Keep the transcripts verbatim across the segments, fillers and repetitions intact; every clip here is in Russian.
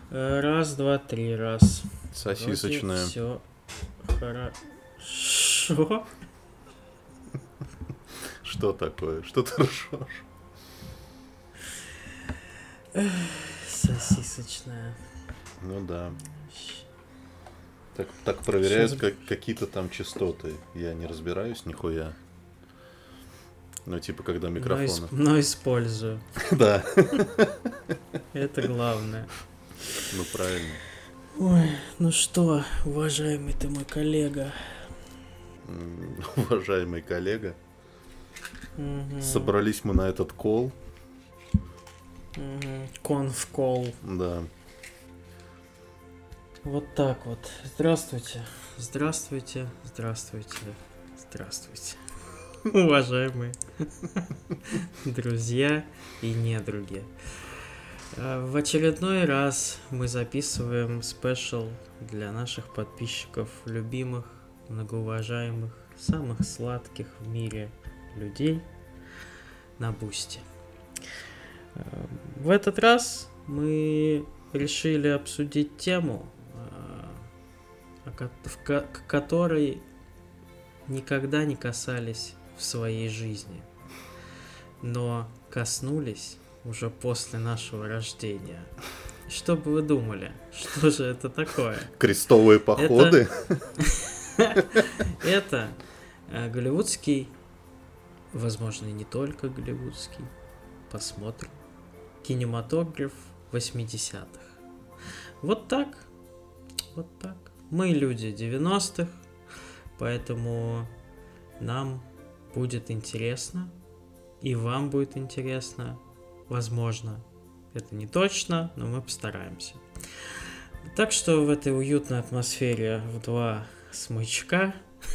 Раз, два, три, раз. Сосисочная. Все хорошо. Что такое? Что ты ржешь? Сосисочная. Ну да. Так, так проверяют Сейчас... как, какие-то там частоты. Я не разбираюсь нихуя. Ну, типа, когда микрофоны. Но, но использую. Да. Это главное. Ну, правильно. Ой, ну что, уважаемый ты мой коллега. Уважаемый коллега. Угу. Собрались мы на этот кол. Угу. Конф-кол. Да. Вот так вот. Здравствуйте. Здравствуйте. Здравствуйте. Здравствуйте. Уважаемые друзья и недруги. В очередной раз мы записываем спешл для наших подписчиков, любимых, многоуважаемых, самых сладких в мире людей на Бусти. В этот раз мы решили обсудить тему, к которой никогда не касались в своей жизни, но коснулись уже после нашего рождения. Что бы вы думали? Что же это такое? Крестовые походы? Это голливудский, возможно, и не только голливудский, посмотрим, кинематограф восьмидесятых. Вот так, вот так. Мы люди девяностых, поэтому нам будет интересно, и вам будет интересно, возможно. Это не точно, но мы постараемся. Так что в этой уютной атмосфере в два смычка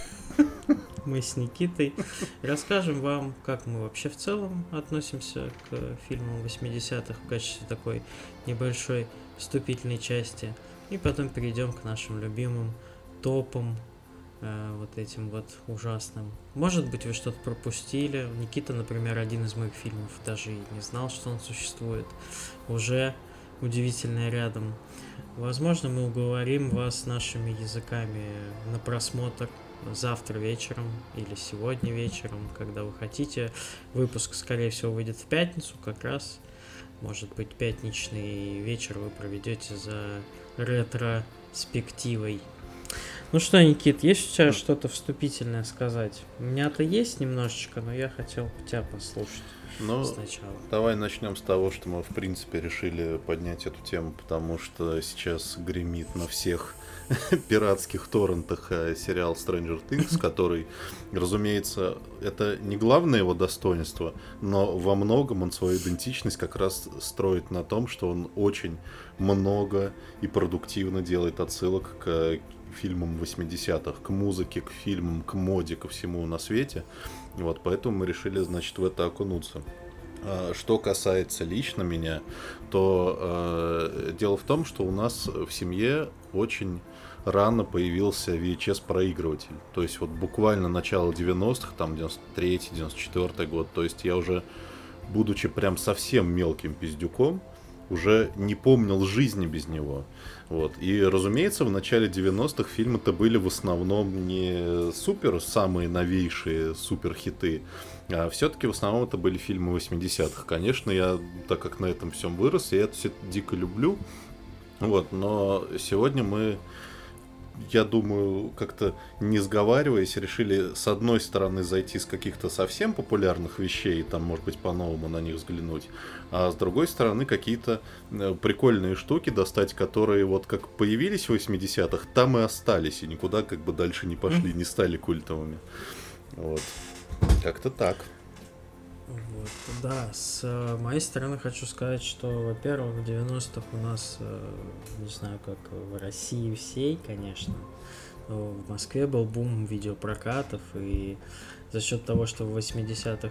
мы с Никитой расскажем вам, как мы вообще в целом относимся к фильмам восьмидесятых в качестве такой небольшой вступительной части. И потом перейдем к нашим любимым топам, э, вот этим вот ужасным. Может быть, вы что-то пропустили. Никита, например, один из моих фильмов даже и не знал, что он существует. Уже удивительное рядом. Возможно, мы уговорим вас нашими языками на просмотр завтра вечером или сегодня вечером, когда вы хотите. Выпуск, скорее всего, выйдет в пятницу как раз. Может быть, пятничный вечер вы проведете за ретроспективой. Ну что, Никит, есть у тебя mm. что-то вступительное сказать? У меня-то есть немножечко, но я хотел тебя послушать ну, сначала. Давай начнем с того, что мы, в принципе, решили поднять эту тему, потому что сейчас гремит на всех пиратских торрентах сериал Stranger Things, который, разумеется, это не главное его достоинство, но во многом он свою идентичность как раз строит на том, что он очень много и продуктивно делает отсылок к фильмам восьмидесятых, к музыке, к фильмам, к моде, ко всему на свете. Вот, поэтому мы решили, значит, в это окунуться. Что касается лично меня, то э, дело в том, что у нас в семье очень рано появился ви эйч эс-проигрыватель. То есть вот буквально начало девяностых, там девяносто третий девяносто четвёртый год. То есть я уже, будучи прям совсем мелким пиздюком, уже не помнил жизни без него. Вот. И, разумеется, в начале девяностых фильмы-то были в основном не супер, самые новейшие супер хиты, а все-таки в основном это были фильмы восьмидесятых. Конечно, я, так как на этом всем вырос, я это все дико люблю. Вот. Но сегодня мы, я думаю, как-то не сговариваясь, решили с одной стороны зайти с каких-то совсем популярных вещей, там, может быть, по-новому на них взглянуть, а с другой стороны какие-то прикольные штуки достать, которые вот как появились в восьмидесятых, там и остались, и никуда как бы дальше не пошли, не стали культовыми. Вот. Как-то так. Вот, да, с моей стороны хочу сказать, что, во-первых, в девяностых у нас, не знаю, как в России всей, конечно, но в Москве был бум видеопрокатов, и за счет того, что в восьмидесятых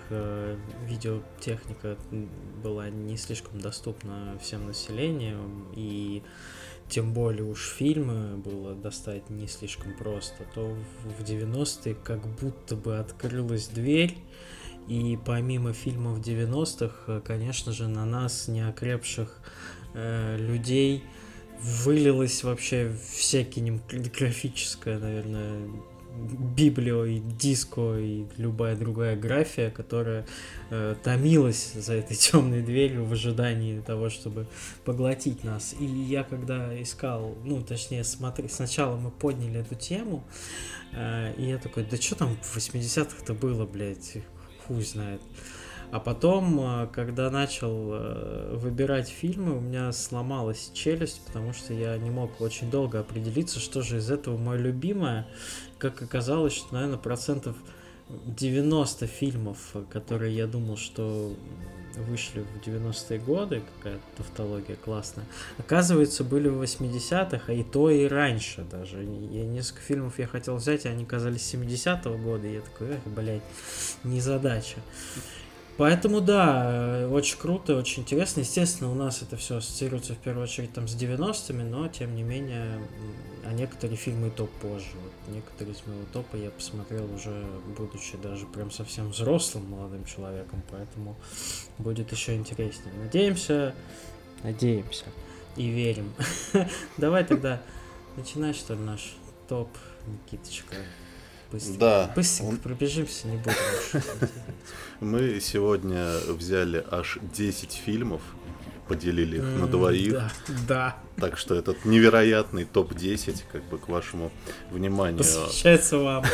видеотехника была не слишком доступна всем населению, и тем более уж фильмы было достать не слишком просто, то в девяностые как будто бы открылась дверь. И помимо фильмов девяностых, конечно же, на нас, неокрепших э, людей, вылилась вообще вся кинематографическая, наверное, библио и диско и любая другая графия, которая э, томилась за этой темной дверью в ожидании того, чтобы поглотить нас. И я когда искал, ну, точнее, смотри, сначала мы подняли эту тему, э, и я такой, да что там в восьмидесятых-то было, блядь, хуй знает. А потом, когда начал выбирать фильмы, у меня сломалась челюсть, потому что я не мог очень долго определиться, что же из этого мое любимое. Как оказалось, что, наверное, процентов девяносто фильмов, которые я думал, что вышли в девяностые годы, какая-то тавтология классная, оказывается, были в восьмидесятых, а и то, и раньше даже. Я, несколько фильмов я хотел взять, и они казались семидесятого года, и я такой, эх, блядь, незадача. Поэтому, да, очень круто, очень интересно. Естественно, у нас это все ассоциируется в первую очередь там с девяностыми, но, тем не менее, а некоторые фильмы и то позже. Вот некоторые из моего топа я посмотрел уже, будучи даже прям совсем взрослым молодым человеком, поэтому будет еще интереснее. Надеемся, надеемся и верим. Давай тогда начинай, что ли, наш топ, Никиточка. Быстренько, да. Быстренько пробежимся, не будем уж. Мы сегодня взяли аж десять фильмов, поделили их mm, на двоих. Да, да. Так что этот невероятный топ десять, как бы к вашему вниманию. Посвящается вам.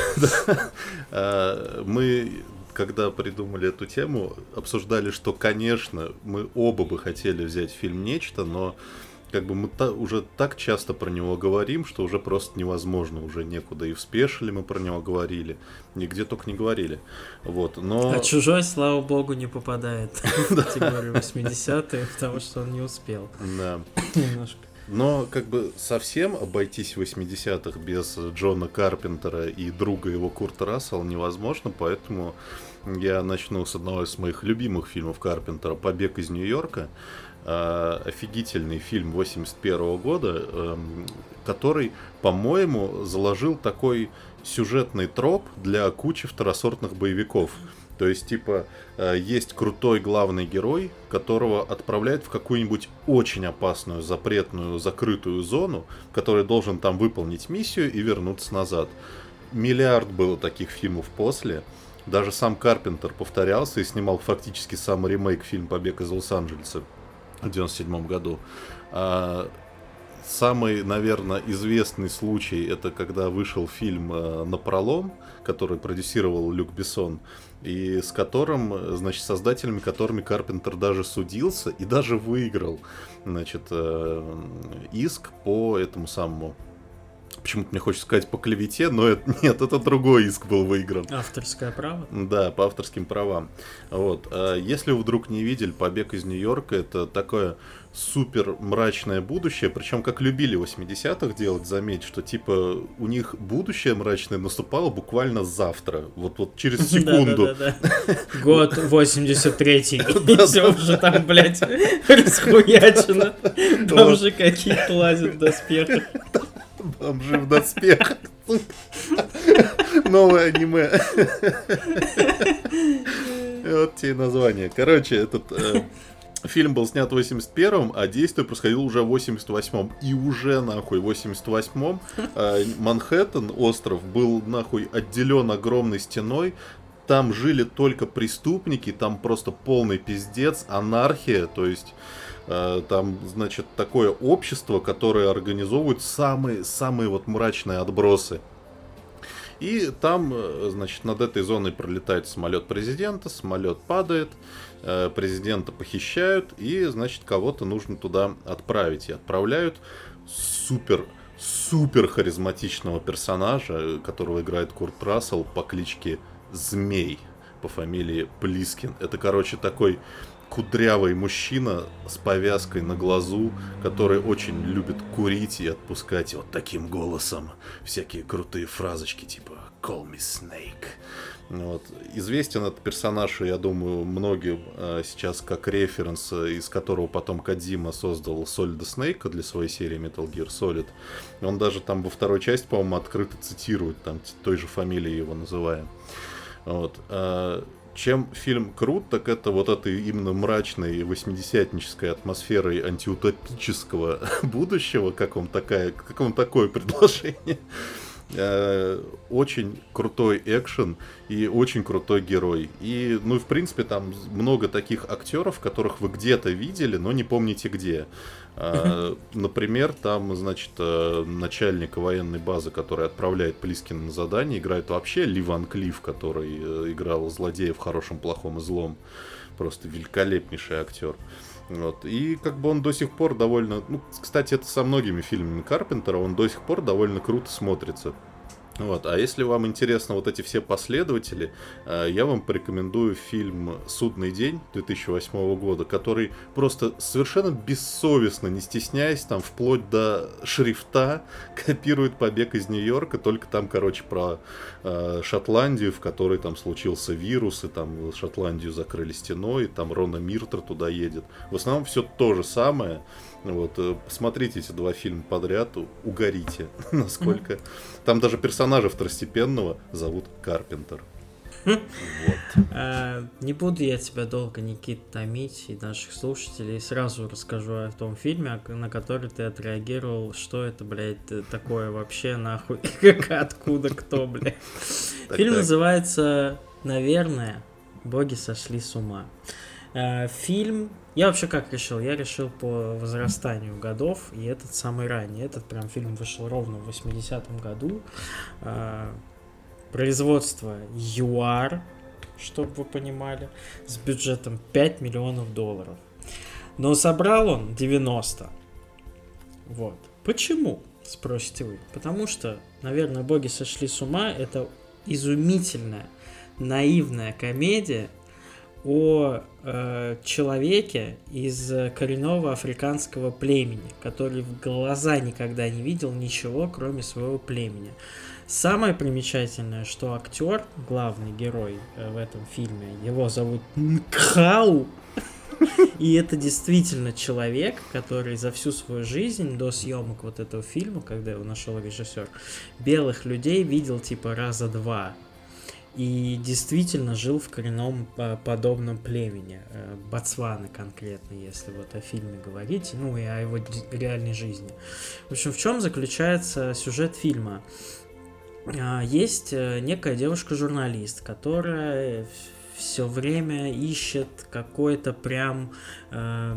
Мы, когда придумали эту тему, обсуждали, что, конечно, мы оба бы хотели взять фильм «Нечто», но как бы мы та, уже так часто про него говорим, что уже просто невозможно, уже некуда. И в спешиле мы про него говорили, нигде только не говорили. Вот, но... А «Чужой», слава богу, не попадает в категорию восьмидесятые, потому что он не успел. Да. Немножко. Но как бы совсем обойтись в восьмидесятых без Джона Карпентера и друга его Курта Рассела невозможно, поэтому я начну с одного из моих любимых фильмов Карпентера «Побег из Нью-Йорка». Офигительный фильм восемьдесят первого года, который, по-моему, заложил такой сюжетный троп для кучи второсортных боевиков. То есть, типа, есть крутой главный герой, которого отправляют в какую-нибудь очень опасную, запретную, закрытую зону, который должен там выполнить миссию и вернуться назад. Миллиард было таких фильмов после. Даже сам Карпентер повторялся и снимал фактически самый ремейк фильм «Побег из Лос-Анджелеса» в девяносто седьмом году. А самый, наверное, известный случай — это когда вышел фильм «Напролом», который продюсировал Люк Бессон, и с которым, значит, создателями которыми Карпентер даже судился и даже выиграл, значит, иск по этому самому... Почему-то мне хочется сказать по клевете, но это, нет, это другой иск был выигран. Авторское право? Да, по авторским правам. Вот. Если вы вдруг не видели «Побег из Нью-Йорка», это такое супер мрачное будущее, причем как любили в восьмидесятых делать, заметь, что типа у них будущее мрачное наступало буквально завтра, вот, вот через секунду. Год восемьдесят третий, и все уже там, блядь, расхуячено. Бомжи какие-то лазят в доспехах. Бомжи в доспехах. Новое аниме. Вот те названия. Короче, этот э, фильм был снят в восемьдесят первом, а действие происходило уже в восемьдесят восьмом. И уже, нахуй, в восемьдесят восьмом э, Манхэттен, остров, был, нахуй, отделен огромной стеной. Там жили только преступники, там просто полный пиздец, анархия, то есть... Там, значит, такое общество, которое организовывает самые, самые вот мрачные отбросы. И там, значит, над этой зоной пролетает самолет президента, самолет падает, президента похищают, и, значит, кого-то нужно туда отправить. И отправляют супер, супер харизматичного персонажа, которого играет Курт Рассел по кличке Змей, по фамилии Плискин. Это, короче, такой... кудрявый мужчина с повязкой на глазу, который очень любит курить и отпускать вот таким голосом всякие крутые фразочки типа «Call me Snake». Вот. Известен этот персонаж, я думаю, многим а, сейчас как референс, из которого потом Кодзима создал Solid Snake для своей серии Metal Gear Solid. Он даже там во второй части, по-моему, открыто цитирует, там той же фамилией его называя. Вот. А, чем фильм крут, так это вот этой именно мрачной восьмидесятнической атмосферой антиутопического будущего, как вам, такая, как вам такое предложение. Очень крутой экшен и очень крутой герой. И, ну, в принципе, там много таких актеров, которых вы где-то видели, но не помните где. Например, там, значит, начальник военной базы, который отправляет Плискина на задание, играет вообще Ли Ван Клифф, который играл злодея в «Хорошем, плохом и злом». Просто великолепнейший актер. Вот. И как бы он до сих пор довольно... Ну, кстати, это со многими фильмами Карпентера, он до сих пор довольно круто смотрится. Вот. А если вам интересны вот эти все последователи, я вам порекомендую фильм «Судный день» две тысячи восьмого года, который просто совершенно бессовестно, не стесняясь, там вплоть до шрифта копирует «Побег из Нью-Йорка», только там, короче, про э, Шотландию, в которой там случился вирус, и там Шотландию закрыли стеной, и там Рона Миртер туда едет. В основном все то же самое. Вот, посмотрите эти два фильма подряд, угорите, насколько... Mm-hmm. Там даже персонажа второстепенного зовут Карпентер. Вот. А, не буду я тебя долго, Никит, томить и наших слушателей. Сразу расскажу о том фильме, на который ты отреагировал. Что это, блядь, такое вообще, нахуй? Откуда, кто, блядь? Фильм называется, наверное, «Боги сошли с ума». Фильм... Я вообще как решил? Я решил по возрастанию годов, и этот самый ранний. Этот прям фильм вышел ровно в восьмидесятом году. Производство ЮАР, чтобы вы понимали, с бюджетом пять миллионов долларов. Но собрал он девяносто. Вот. Почему? Спросите вы. Потому что, наверное, «Боги сошли с ума» — это изумительная, наивная комедия о э, человеке из коренного африканского племени, который в глаза никогда не видел ничего, кроме своего племени. Самое примечательное, что актер, главный герой э, в этом фильме, его зовут Нкхау, и это действительно человек, который за всю свою жизнь до съемок вот этого фильма, когда его нашел режиссер, белых людей видел типа раза два. И действительно жил в коренном подобном племени, Ботсваны конкретно, если вот о фильме говорить, ну и о его реальной жизни. В общем, в чем заключается сюжет фильма? Есть некая девушка-журналист, которая все время ищет какой-то прям э,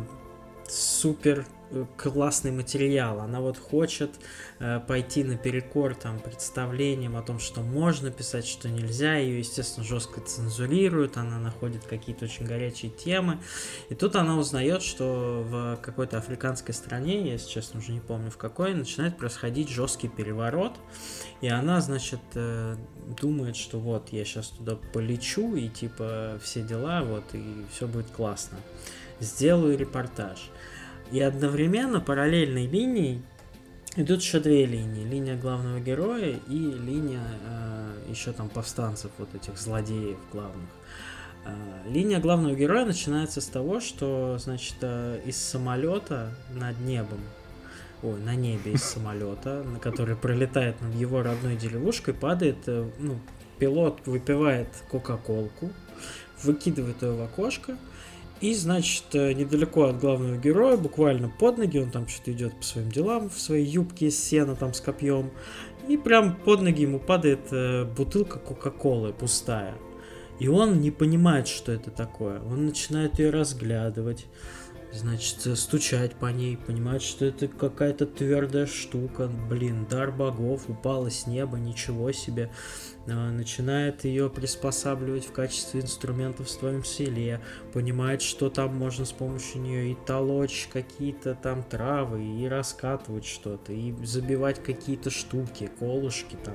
супер классный материал. Она вот хочет э, пойти наперекор там представлениям о том, что можно писать, что нельзя. Ее, естественно, жестко цензурируют. Она находит какие-то очень горячие темы. И тут она узнает, что в какой-то африканской стране, я, если честно, уже не помню в какой, начинает происходить жесткий переворот. И она, значит, э, думает, что вот я сейчас туда полечу и типа все дела, вот, и все будет классно. Сделаю репортаж. И одновременно параллельной линией идут еще две линии. Линия главного героя и линия э, еще там повстанцев, вот этих злодеев главных. Э, линия главного героя начинается с того, что, значит, э, из самолета над небом, ой, на небе из самолета, на который пролетает над его родной деревушкой, падает, э, ну, пилот выпивает кока-колку, выкидывает ее в окошко. И, значит, недалеко от главного героя, буквально под ноги, он там что-то идет по своим делам, в своей юбке из сена там с копьем, и прям под ноги ему падает э, бутылка кока-колы пустая. И он не понимает, что это такое. Он начинает ее разглядывать, значит, стучать по ней, понимает, что это какая-то твердая штука, блин, дар богов, упала с неба, ничего себе. Начинает ее приспосабливать в качестве инструментов в своем селе, понимает, что там можно с помощью нее и толочь какие-то там травы, и раскатывать что-то, и забивать какие-то штуки, колышки там,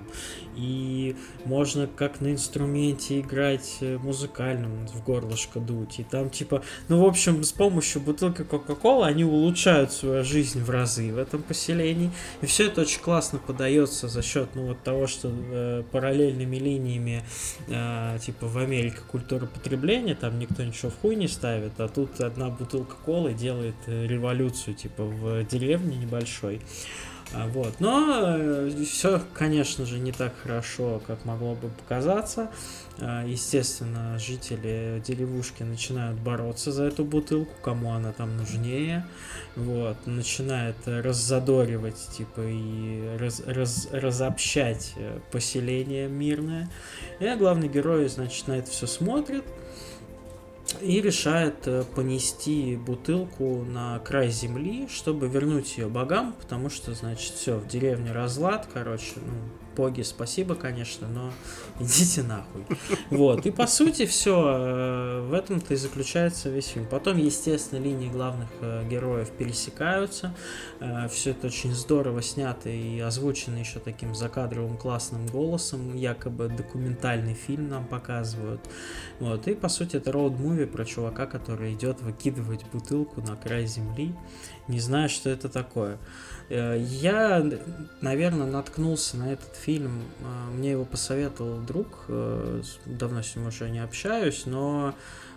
и можно как на инструменте играть музыкальным, в горлышко дуть, и там типа, ну в общем, с помощью бутылки Кока-Колы они улучшают свою жизнь в разы в этом поселении, и все это очень классно подается за счет, ну вот того, что э, параллельно линиями, э, типа в Америке культура потребления, там никто ничего в хуй не ставит, а тут одна бутылка колы делает революцию, типа в деревне небольшой. Вот. Но все, конечно же, не так хорошо, как могло бы показаться. Естественно, жители деревушки начинают бороться за эту бутылку, кому она там нужнее. Вот. Начинает раззадоривать, типа, и раз, раз, разобщать поселение мирное. И главный герой, значит, на это все смотрит и решает понести бутылку на край земли, чтобы вернуть ее богам, потому что, значит, все, в деревне разлад, короче, ну, боги, спасибо, конечно, но идите нахуй. Вот, и по сути все, в этом-то и заключается весь фильм. Потом, естественно, линии главных героев пересекаются, все это очень здорово снято и озвучено еще таким закадровым классным голосом, якобы документальный фильм нам показывают. Вот, и по сути это роуд-муви про чувака, который идет выкидывать бутылку на край земли, не зная, что это такое. Я, наверное, наткнулся на этот фильм, мне его посоветовал друг, давно с ним уже не общаюсь, но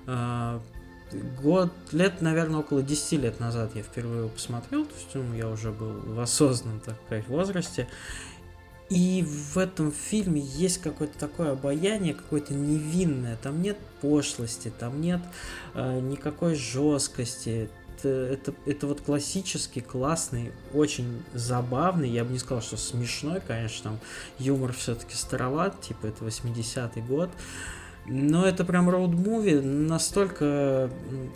год, лет, наверное, около десять лет назад я впервые его посмотрел, то есть ну, я уже был в осознанном, так сказать, возрасте. И в этом фильме есть какое-то такое обаяние, какое-то невинное, там нет пошлости, там нет э, никакой жесткости. Это, это, это вот классический, классный, очень забавный, я бы не сказал, что смешной, конечно, там юмор все-таки староват, типа это восьмидесятый год, но это прям роуд-муви настолько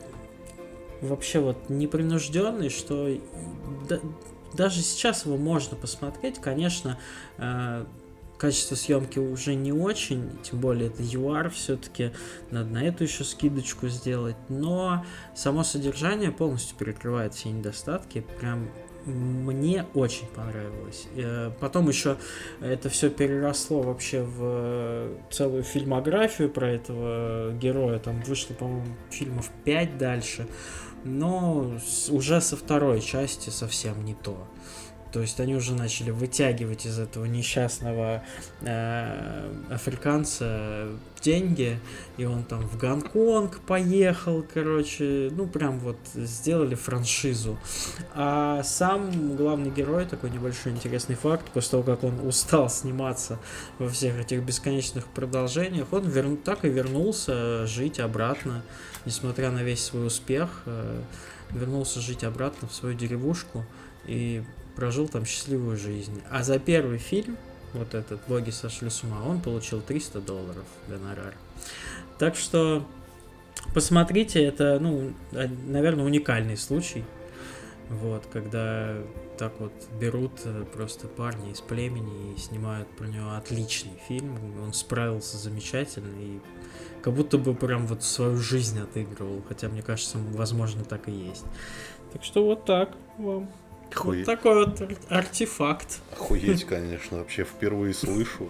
вообще вот непринужденный, что да, даже сейчас его можно посмотреть, конечно, э, качество съемки уже не очень, тем более это ю ар, все-таки надо на эту еще скидочку сделать, но само содержание полностью перекрывает все недостатки, прям мне очень понравилось. Потом еще это все переросло вообще в целую фильмографию про этого героя, там вышло, по-моему, фильмов пять дальше, но уже со второй части совсем не то. То есть они уже начали вытягивать из этого несчастного э, африканца деньги, и он там в Гонконг поехал, короче, ну прям вот сделали франшизу. А сам главный герой, такой небольшой интересный факт, после того, как он устал сниматься во всех этих бесконечных продолжениях, он вер... так и вернулся жить обратно, несмотря на весь свой успех, э, вернулся жить обратно в свою деревушку и прожил там счастливую жизнь. А за первый фильм, вот этот «Боги сошли с ума», он получил триста долларов гонорар. Так что посмотрите, это, ну, наверное, уникальный случай, вот, когда так вот берут просто парня из племени и снимают про него отличный фильм. Он справился замечательно и как будто бы прям вот свою жизнь отыгрывал, хотя, мне кажется, возможно, так и есть. Так что вот так вам. Охуеть. Вот такой вот артефакт. Охуеть, конечно, вообще впервые слышу.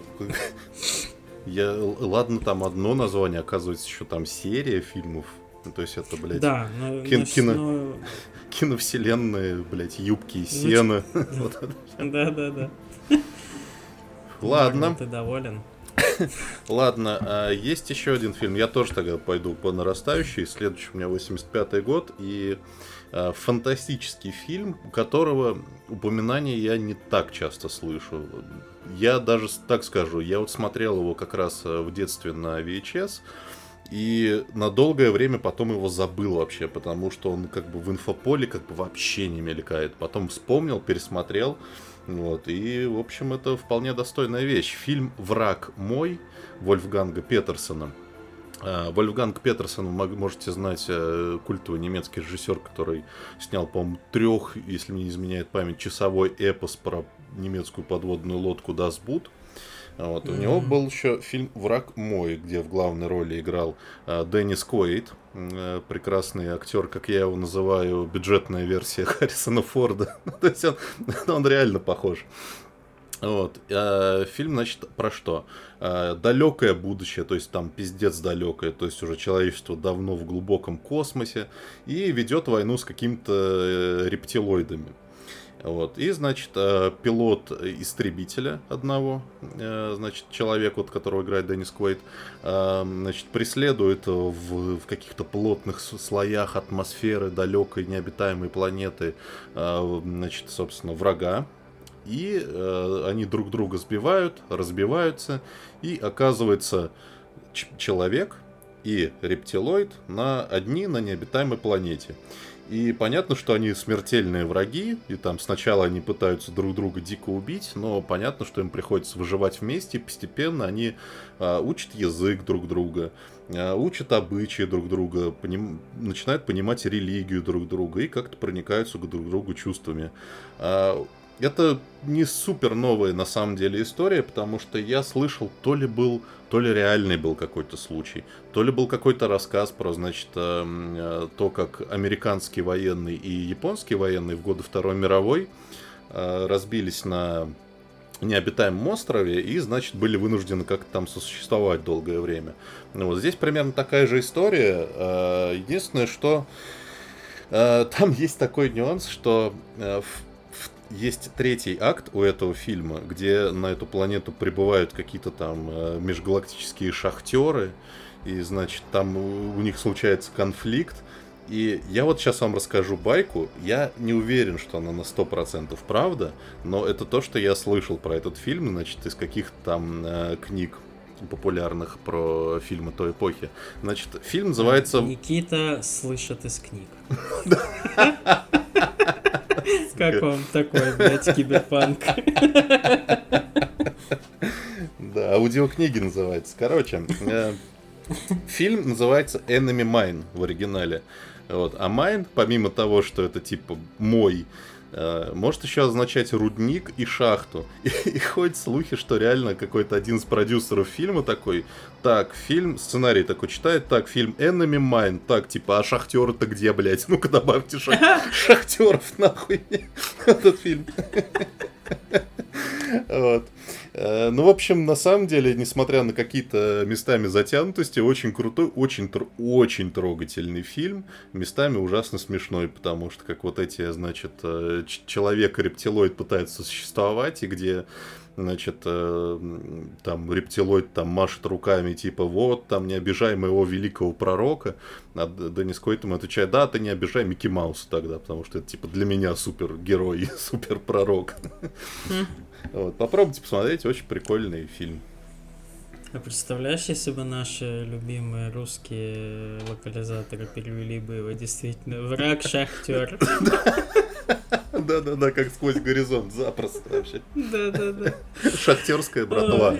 Я, ладно, там одно название, оказывается, еще там серия фильмов. Ну, то есть это, блядь, да, но, кин- но, кино... но... киновселенная, блядь, юбки и сена. Да-да-да. Ладно. Ты доволен? Ладно, а есть еще один фильм. Я тоже тогда пойду по нарастающей. Следующий у меня восемьдесят пятый год. И а, фантастический фильм, у которого упоминания я не так часто слышу. Я даже так скажу, я вот смотрел его как раз в детстве на ви эйч эс. И на долгое время потом его забыл вообще, потому что он как бы в инфополе как бы вообще не мелькает. Потом вспомнил, пересмотрел. Вот, и, в общем, это вполне достойная вещь. Фильм «Враг мой» Вольфганга Петерсона. Вольфганг Петерсон, вы можете знать, культовый немецкий режиссер, который снял, по-моему, трех, если мне не изменяет память, часовой эпос про немецкую подводную лодку Das Boot. Вот. Mm-hmm. У него был еще фильм «Враг мой», где в главной роли играл э, Деннис Куэйд, э, прекрасный актер, как я его называю, бюджетная версия Харрисона Форда. То есть он, он реально похож. Вот. А, фильм, значит, про что? А, далекое будущее, то есть там пиздец далекое, то есть уже человечество давно в глубоком космосе и ведет войну с какими-то рептилоидами. Вот. И, значит, пилот истребителя одного, значит, человек, вот, которого играет Деннис Куэйд, значит, преследует в, в каких-то плотных слоях атмосферы далекой необитаемой планеты, значит, собственно, врага. и э, они друг друга сбивают, разбиваются, и оказывается ч- человек и рептилоид на одни на необитаемой планете. И понятно, что они смертельные враги, и там сначала они пытаются друг друга дико убить, но понятно, что им приходится выживать вместе, и постепенно они а, учат язык друг друга, а, учат обычаи друг друга, поним... начинают понимать религию друг друга и как-то проникаются друг к другу чувствами. А, это не супер новая на самом деле история, потому что я слышал, то ли был, то ли реальный был какой-то случай, то ли был какой-то рассказ про, значит, то, как американский военный и японский военный в годы Второй мировой разбились на необитаемом острове и, значит, были вынуждены как-то там сосуществовать долгое время. Ну, вот здесь примерно такая же история. Единственное, что там есть такой нюанс, что в есть третий акт у этого фильма, где на эту планету прибывают какие-то там э, межгалактические шахтеры, и, значит, там у, у них случается конфликт. И я вот сейчас вам расскажу байку. Я не уверен, что она на сто процентов правда, но это то, что я слышал про этот фильм, значит, из каких-то там э, книг популярных про фильмы той эпохи. Значит, фильм называется... Никита слышит из книг. Как вам такой, блядь, киберпанк? Да, аудиокниги называется. Короче, э, фильм называется Enemy Mine в оригинале. Вот. А Mine, помимо того, что это типа мой, э, может еще означать рудник и шахту. И, и ходят слухи, что реально какой-то один из продюсеров фильма такой: так, фильм, сценарий такой читает, так, фильм Enemy Mine, так, типа, а шахтеры-то где, блядь? Ну-ка добавьте шах... шахтеров, нахуй, этот фильм. Вот. Ну, в общем, на самом деле, несмотря на какие-то местами затянутости, очень крутой, очень, очень трогательный фильм, местами ужасно смешной, потому что как вот эти, значит, человек-рептилоид пытается существовать, и где, значит, там рептилоид там машет руками, типа, вот, там, не обижай моего великого пророка, а Деннис Куэйд ему отвечает: да, ты не обижай Микки Мауса тогда, потому что это, типа, для меня супергерой и суперпророк. Вот, попробуйте посмотреть, очень прикольный фильм. А представляешь, если бы наши любимые русские локализаторы перевели бы его действительно враг-шахтер? Да-да-да, как сквозь горизонт, запросто вообще. Да-да-да. Шахтерская братва.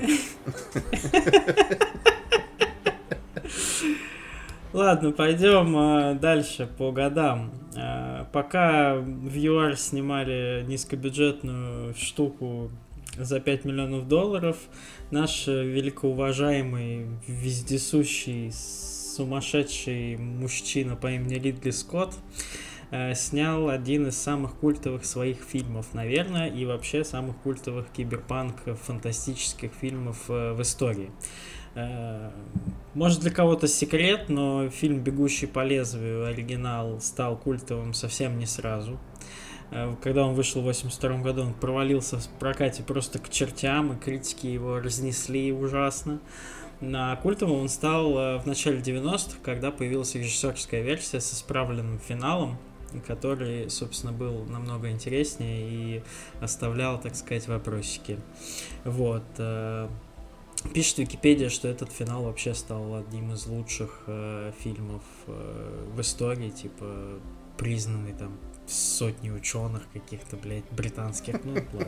Ладно, пойдем а, дальше по годам. А, пока в ЮАР снимали низкобюджетную штуку за пять миллионов долларов, наш великоуважаемый, вездесущий, сумасшедший мужчина по имени Ридли Скотт а, снял один из самых культовых своих фильмов, наверное, и вообще самых культовых киберпанк-фантастических фильмов а, в истории. Может, для кого-то секрет, но фильм «Бегущий по лезвию» оригинал стал культовым совсем не сразу. Когда он вышел в восемьдесят втором году, он провалился в прокате просто к чертям, и критики его разнесли ужасно. На культовым он стал в начале девяностых, когда появилась режиссерская версия с исправленным финалом, который, собственно, был намного интереснее и оставлял, так сказать, вопросики. Вот. Пишет Википедия, что этот финал вообще стал одним из лучших э, фильмов э, в истории, типа, признанный там сотни ученых каких-то, блядь, британских, ну ладно.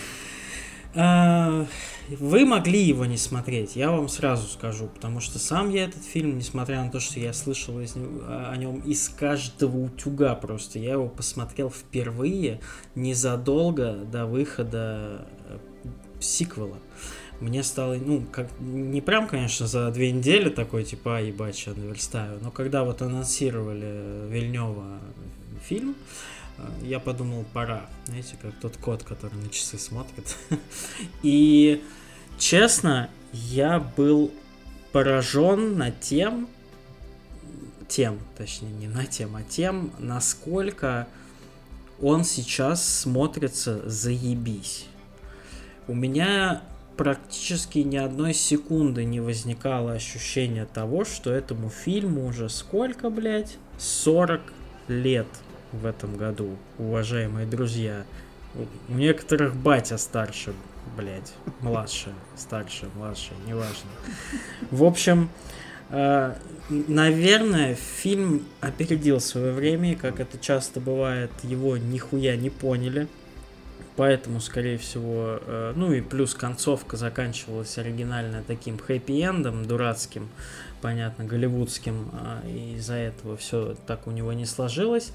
А, вы могли его не смотреть, я вам сразу скажу, потому что сам я этот фильм, несмотря на то, что я слышал из, о нем из каждого утюга просто, я его посмотрел впервые незадолго до выхода сиквела. Мне стало, ну, как не прям, конечно, за две недели такой, типа, а, ебать, сейчас наверстаю. Но когда вот анонсировали Вильнёва фильм, я подумал, пора. Знаете, как тот кот, который на часы смотрит. И, честно, я был поражен на тем, тем, точнее, не на тем, а тем, насколько он сейчас смотрится заебись. У меня практически ни одной секунды не возникало ощущения того, что этому фильму уже сколько, блядь? сорок лет в этом году, уважаемые друзья. У некоторых батя старше, блядь, младше, старше, младше, неважно. В общем, э, наверное, фильм опередил свое время, как это часто бывает, его нихуя не поняли. Поэтому, скорее всего, э, ну и плюс концовка заканчивалась оригинально таким хэппи-эндом, дурацким, понятно, голливудским, э, и из-за этого все так у него не сложилось.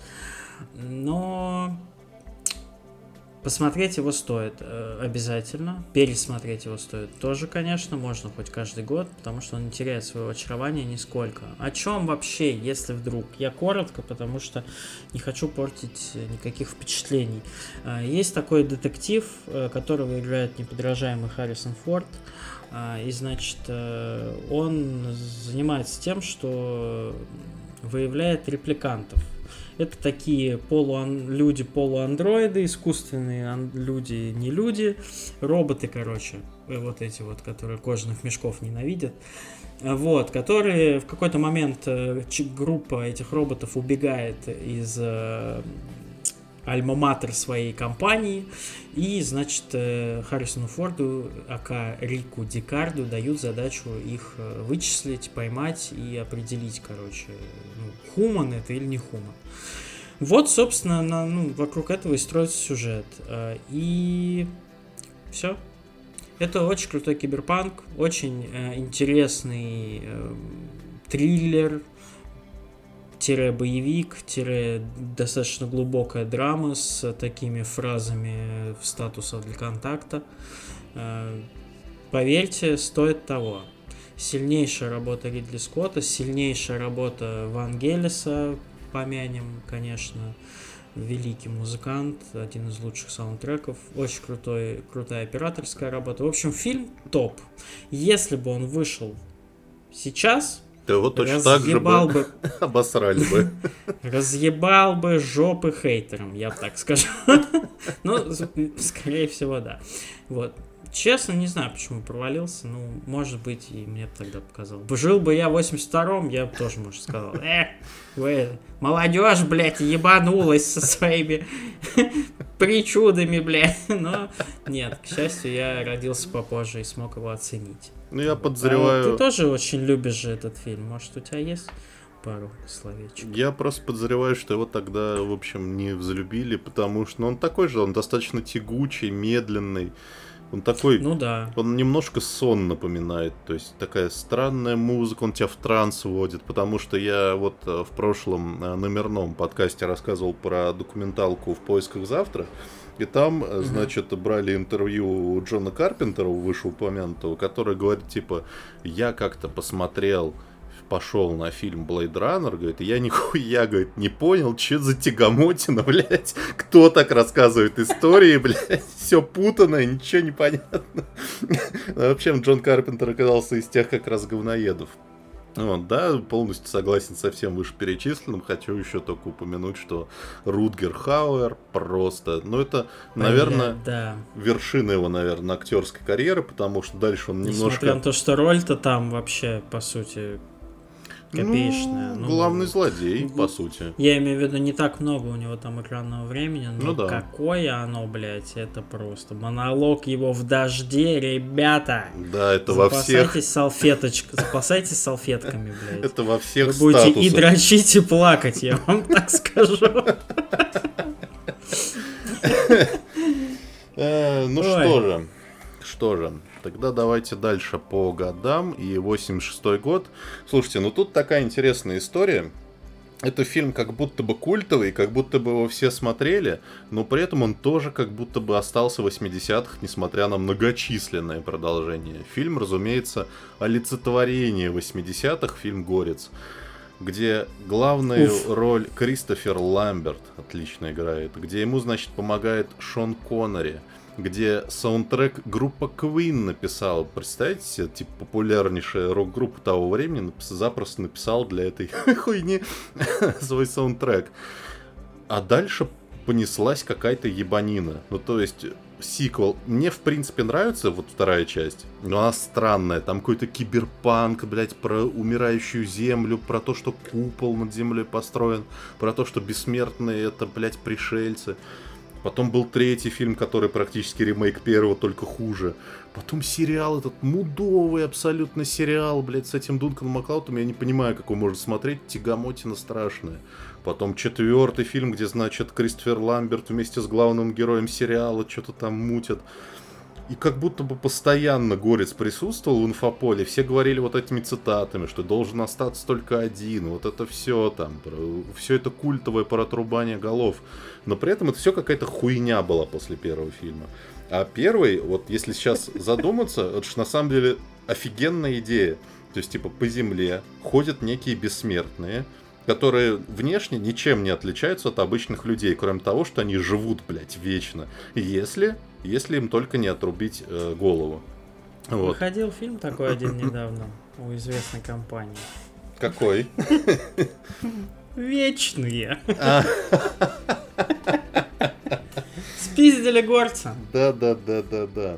Но посмотреть его стоит э, обязательно, пересмотреть его стоит тоже, конечно, можно хоть каждый год, потому что он не теряет своего очарования нисколько. О чем вообще, если вдруг? Я коротко, потому что не хочу портить никаких впечатлений. Э, есть такой детектив, э, которого играет неподражаемый Харрисон Форд, э, и, значит, э, он занимается тем, что выявляет репликантов. Это такие полуан... люди, полуандроиды, искусственные ан... люди, не люди, роботы, короче, вот эти вот, которые кожаных мешков ненавидят, вот, которые в какой-то момент группа этих роботов убегает из э, альма-матер своей компании, и, значит, э, Харрисону Форду, ака Рику Декарду, дают задачу их вычислить, поймать и определить, короче, ну, хуман это или не хуман. Вот, собственно, на, ну, вокруг этого и строится сюжет. И все. Это очень крутой киберпанк, очень э, интересный э, триллер, боевик, достаточно глубокая драма с такими фразами в статусах для контакта. Э, поверьте, стоит того. Сильнейшая работа Ридли Скотта, сильнейшая работа Вангелиса, помянем, конечно, великий музыкант, один из лучших саундтреков, очень крутой, крутая операторская работа. В общем, фильм топ. Если бы он вышел сейчас, то его точно так же бы обосрали бы. Разъебал бы жопы хейтерам, я так скажу. Ну, скорее всего, да. Вот. Честно, не знаю, почему провалился. Ну, может быть, и мне бы тогда показал. Жил бы я в восемьдесят втором, я бы тоже, может, сказал: Эх, вы, молодежь, блядь, ебанулась со своими причудами, блядь. Но нет, к счастью, я родился попозже и смог его оценить. Ну, я подозреваю... А ты тоже очень любишь же этот фильм. Может, у тебя есть пару словечек? Я просто подозреваю, что его тогда, в общем, не взлюбили, потому что ну, он такой же, он достаточно тягучий, медленный. Он такой, ну да. Он немножко сон напоминает, то есть такая странная музыка, он тебя в транс вводит, потому что я вот в прошлом номерном подкасте рассказывал про документалку «В поисках завтра», и там, uh-huh. значит, брали интервью у Джона Карпентера, вышеупомянутого, который говорит, типа, я как-то посмотрел... пошел на фильм Blade Runner, говорит, и я нихуя, говорит, не понял, что за тягомотина, блядь, кто так рассказывает истории, блядь, все путано, ничего не понятно. Вообще, Джон Карпентер оказался из тех как раз говноедов. Вот, да, полностью согласен со всем вышеперечисленным. Хочу еще только упомянуть, что Рутгер Хауэр просто, ну это, наверное, Блин, да. вершина его, наверное, актерской карьеры, потому что дальше он немножко... Несмотря на то, что роль-то там вообще, по сути... копеечная. Ну, ну, главный злодей, ну, по сути. Я имею в виду, не так много у него там экранного времени, но ну, да. какое оно, блядь, это просто монолог его в дожде, ребята. Да, это во всех. Запасайтесь салфеточками, запасайтесь салфетками, блядь. Это во всех статусах. Вы будете статусах. И дрочить, и плакать, я вам так скажу. Ну что же, что же. Тогда давайте дальше по годам. И восемьдесят шестой год. Слушайте, ну тут такая интересная история. Это фильм как будто бы культовый, как будто бы его все смотрели, но при этом он тоже как будто бы остался в восьмидесятых, несмотря на многочисленное продолжение. Фильм, разумеется, олицетворение восьмидесятых, фильм «Горец», где главную Уф. роль Кристофер Ламберт отлично играет, где ему, значит, помогает Шон Коннери, где саундтрек группа Queen написала. Представьте себе, типа, популярнейшая рок-группа того времени запросто написала для этой хуйни свой саундтрек. А дальше понеслась какая-то ебанина. Ну, то есть, сиквел. Мне, в принципе, нравится вот вторая часть, но она странная. Там какой-то киберпанк, блядь, про умирающую землю, про то, что купол над землей построен, про то, что бессмертные это, блядь, пришельцы. Потом был третий фильм, который практически ремейк первого, только хуже. Потом сериал этот, мудовый абсолютно сериал, блядь, с этим Дунканом Маклаудом. Я не понимаю, как он может смотреть, тягомотина страшная. Потом четвертый фильм, где, значит, Кристофер Ламберт вместе с главным героем сериала что-то там мутят. И как будто бы постоянно Горец присутствовал в инфополе. Все говорили вот этими цитатами, что должен остаться только один. Вот это все там. Все это культовое про отрубание голов. Но при этом это все какая-то хуйня была после первого фильма. А первый, вот если сейчас задуматься, это же на самом деле офигенная идея. То есть, типа, по земле ходят некие бессмертные, которые внешне ничем не отличаются от обычных людей, кроме того, что они живут, блядь, вечно. Если, если им только не отрубить э, голову. Вот. Выходил фильм такой один недавно у известной компании. Какой? Вечные. Спиздили горца. Да, да, да, да, да.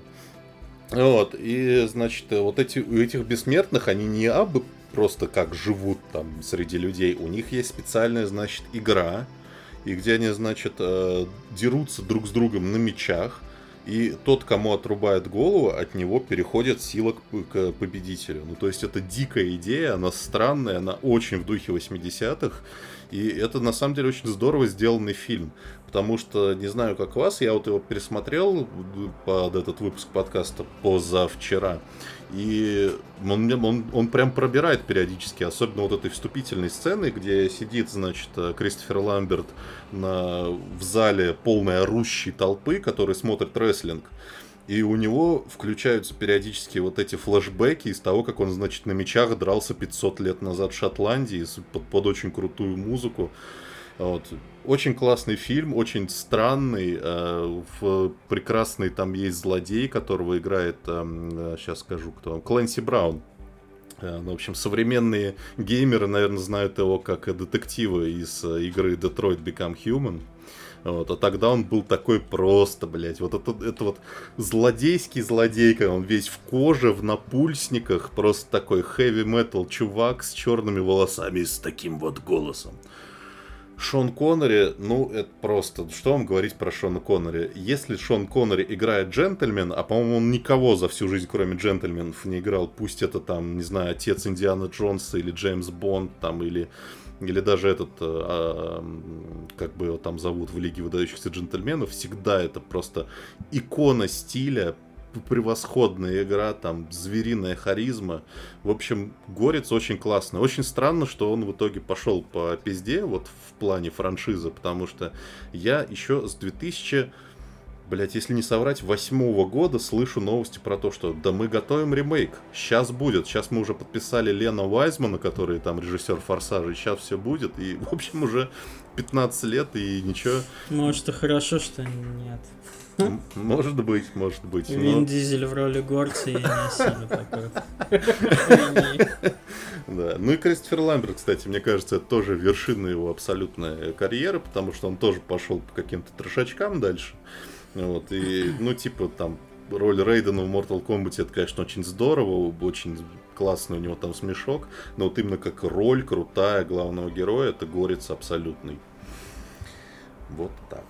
Вот, и, значит, вот эти, у этих бессмертных, они не абы просто как живут там среди людей. У них есть специальная, значит, игра, и где они, значит, э, дерутся друг с другом на мечах, и тот, кому отрубает голову, от него переходит сила к, к победителю. Ну, то есть, это дикая идея, она странная, она очень в духе восьмидесятых, и это, на самом деле, очень здорово сделанный фильм. Потому что, не знаю, как вас, я вот его пересмотрел под этот выпуск подкаста позавчера. И он, он, он прям пробирает периодически, особенно вот этой вступительной сцены, где сидит, значит, Кристофер Ламберт на, в зале полной орущей толпы, которые смотрят рестлинг. И у него включаются периодически вот эти флешбеки из того, как он, значит, на мечах дрался пятьсот лет назад в Шотландии под, под очень крутую музыку. Вот. Очень классный фильм, очень странный, э, в, прекрасный там есть злодей, которого играет, э, сейчас скажу кто, Клэнси Браун. Э, ну, в общем, современные геймеры, наверное, знают его как детектива из э, игры Detroit Become Human. Вот, а тогда он был такой просто, блядь, вот это, это вот злодейский злодейка, он весь в коже, в напульсниках, просто такой heavy metal чувак с черными волосами и с таким вот голосом. Шон Коннери, ну, это просто... Что вам говорить про Шона Коннери? Если Шон Коннери играет джентльмен, а, по-моему, он никого за всю жизнь, кроме джентльменов, не играл, пусть это, там, не знаю, отец Индианы Джонса или Джеймс Бонд, там, или... Или даже этот, а, как бы его там зовут в Лиге выдающихся джентльменов, всегда это просто икона стиля, превосходная игра, там, звериная харизма. В общем, Горец очень классный. Очень странно, что он в итоге пошел по пизде, вот в плане франшизы, потому что я еще с две тысячи, блять, если не соврать, восьмого года слышу новости про то, что да мы готовим ремейк, сейчас будет, сейчас мы уже подписали Лена Вайзмана, который там режиссер Форсажа, сейчас все будет, и в общем уже пятнадцать лет и ничего. Может, и хорошо, что нет. Может быть, может быть. Вин но... Дизель в роли горца, я не осилю такой. Да. Ну и Кристофер Ламберт, кстати, мне кажется, это тоже вершина его абсолютной карьеры, потому что он тоже пошел по каким-то трешачкам дальше. Вот, и, ну, типа, там, роль Рейдена в Mortal Kombat, это, конечно, очень здорово, очень классный у него там смешок, но вот именно как роль крутая главного героя, это Горец абсолютный. Вот так.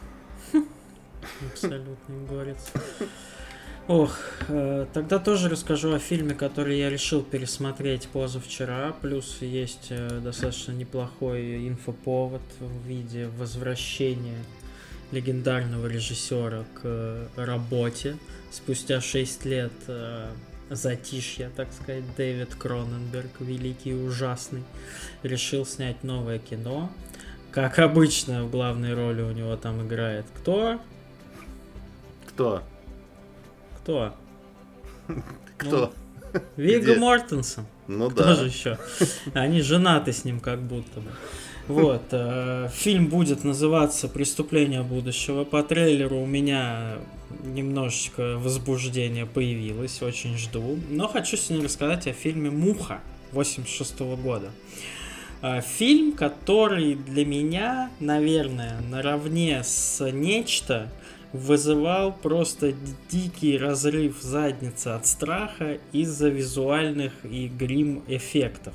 Абсолютный Горец. Ох, э, тогда тоже расскажу о фильме, который я решил пересмотреть позавчера. Плюс есть э, достаточно неплохой инфоповод в виде возвращения легендарного режиссера к э, работе. Спустя шесть лет э, затишья, так сказать, Дэвид Кроненберг, великий и ужасный, решил снять новое кино. Как обычно, в главной роли у него там играет кто? Кто? Кто? Кто? Ну, Вигго Мортенсен. Ну Кто да. же еще? Они женаты с ним как будто бы. Вот. Э, фильм будет называться «Преступление будущего». По трейлеру у меня немножечко возбуждения появилось. Очень жду. Но хочу сегодня рассказать о фильме «Муха» восемьдесят шестого года. Э, фильм, который для меня, наверное, наравне с «Нечто» вызывал просто дикий разрыв задницы от страха из-за визуальных и грим-эффектов.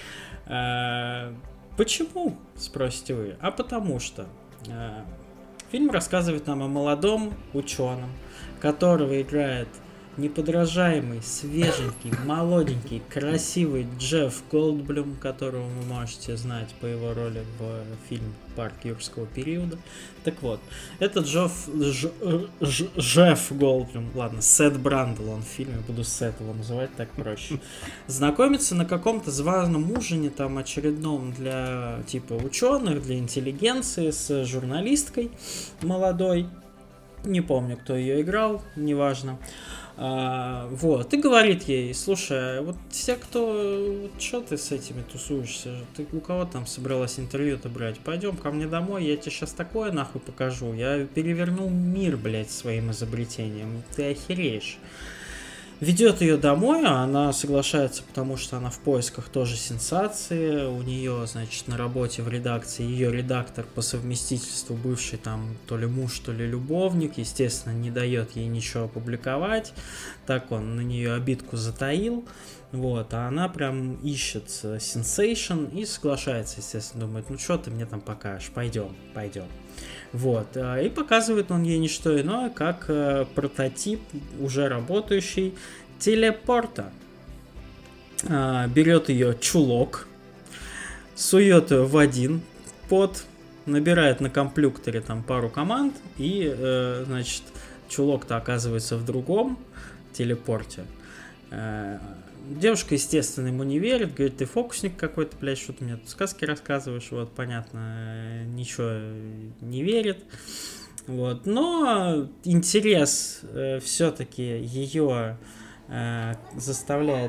Почему, спросите вы? А потому что Фильм рассказывает нам о молодом ученом, которого играет неподражаемый, свеженький, молоденький, красивый Джефф Голдблюм, которого вы можете знать по его роли в фильме «Парк юрского периода». Так вот, это Джефф, Дж, Дж, Джефф Голдблюм, ладно, Сет Брандл, он в фильме, буду Сет его называть, так проще. Знакомится на каком-то званом ужине, там, очередном для, типа, ученых, для интеллигенции, с журналисткой молодой. Не помню, кто ее играл, неважно. А, вот, и говорит ей: слушай, вот все, кто, вот что ты с этими тусуешься, ты у кого там собралась интервью-то брать, пойдем ко мне домой, я тебе сейчас такое нахуй покажу, я перевернул мир, блядь, своим изобретением, ты охереешь. Ведет ее домой, а она соглашается, потому что она в поисках тоже сенсации. У нее, значит, на работе в редакции ее редактор по совместительству бывший там то ли муж, то ли любовник, естественно, не дает ей ничего опубликовать. Так он на нее обидку затаил. Вот, а она прям ищет сенсейшн и соглашается, естественно, думает: ну что ты мне там покажешь, пойдем, пойдем. Вот, и показывает он ей не что иное, как прототип уже работающий телепорта. Берет ее чулок, сует ее в один под, набирает на компьютере там пару команд, и, значит, чулок-то оказывается в другом телепорте. Девушка, естественно, ему не верит, говорит: ты фокусник какой-то, блядь, что ты мне тут сказки рассказываешь, вот, понятно, ничего не верит, вот, но интерес э, все-таки ее э, заставляет,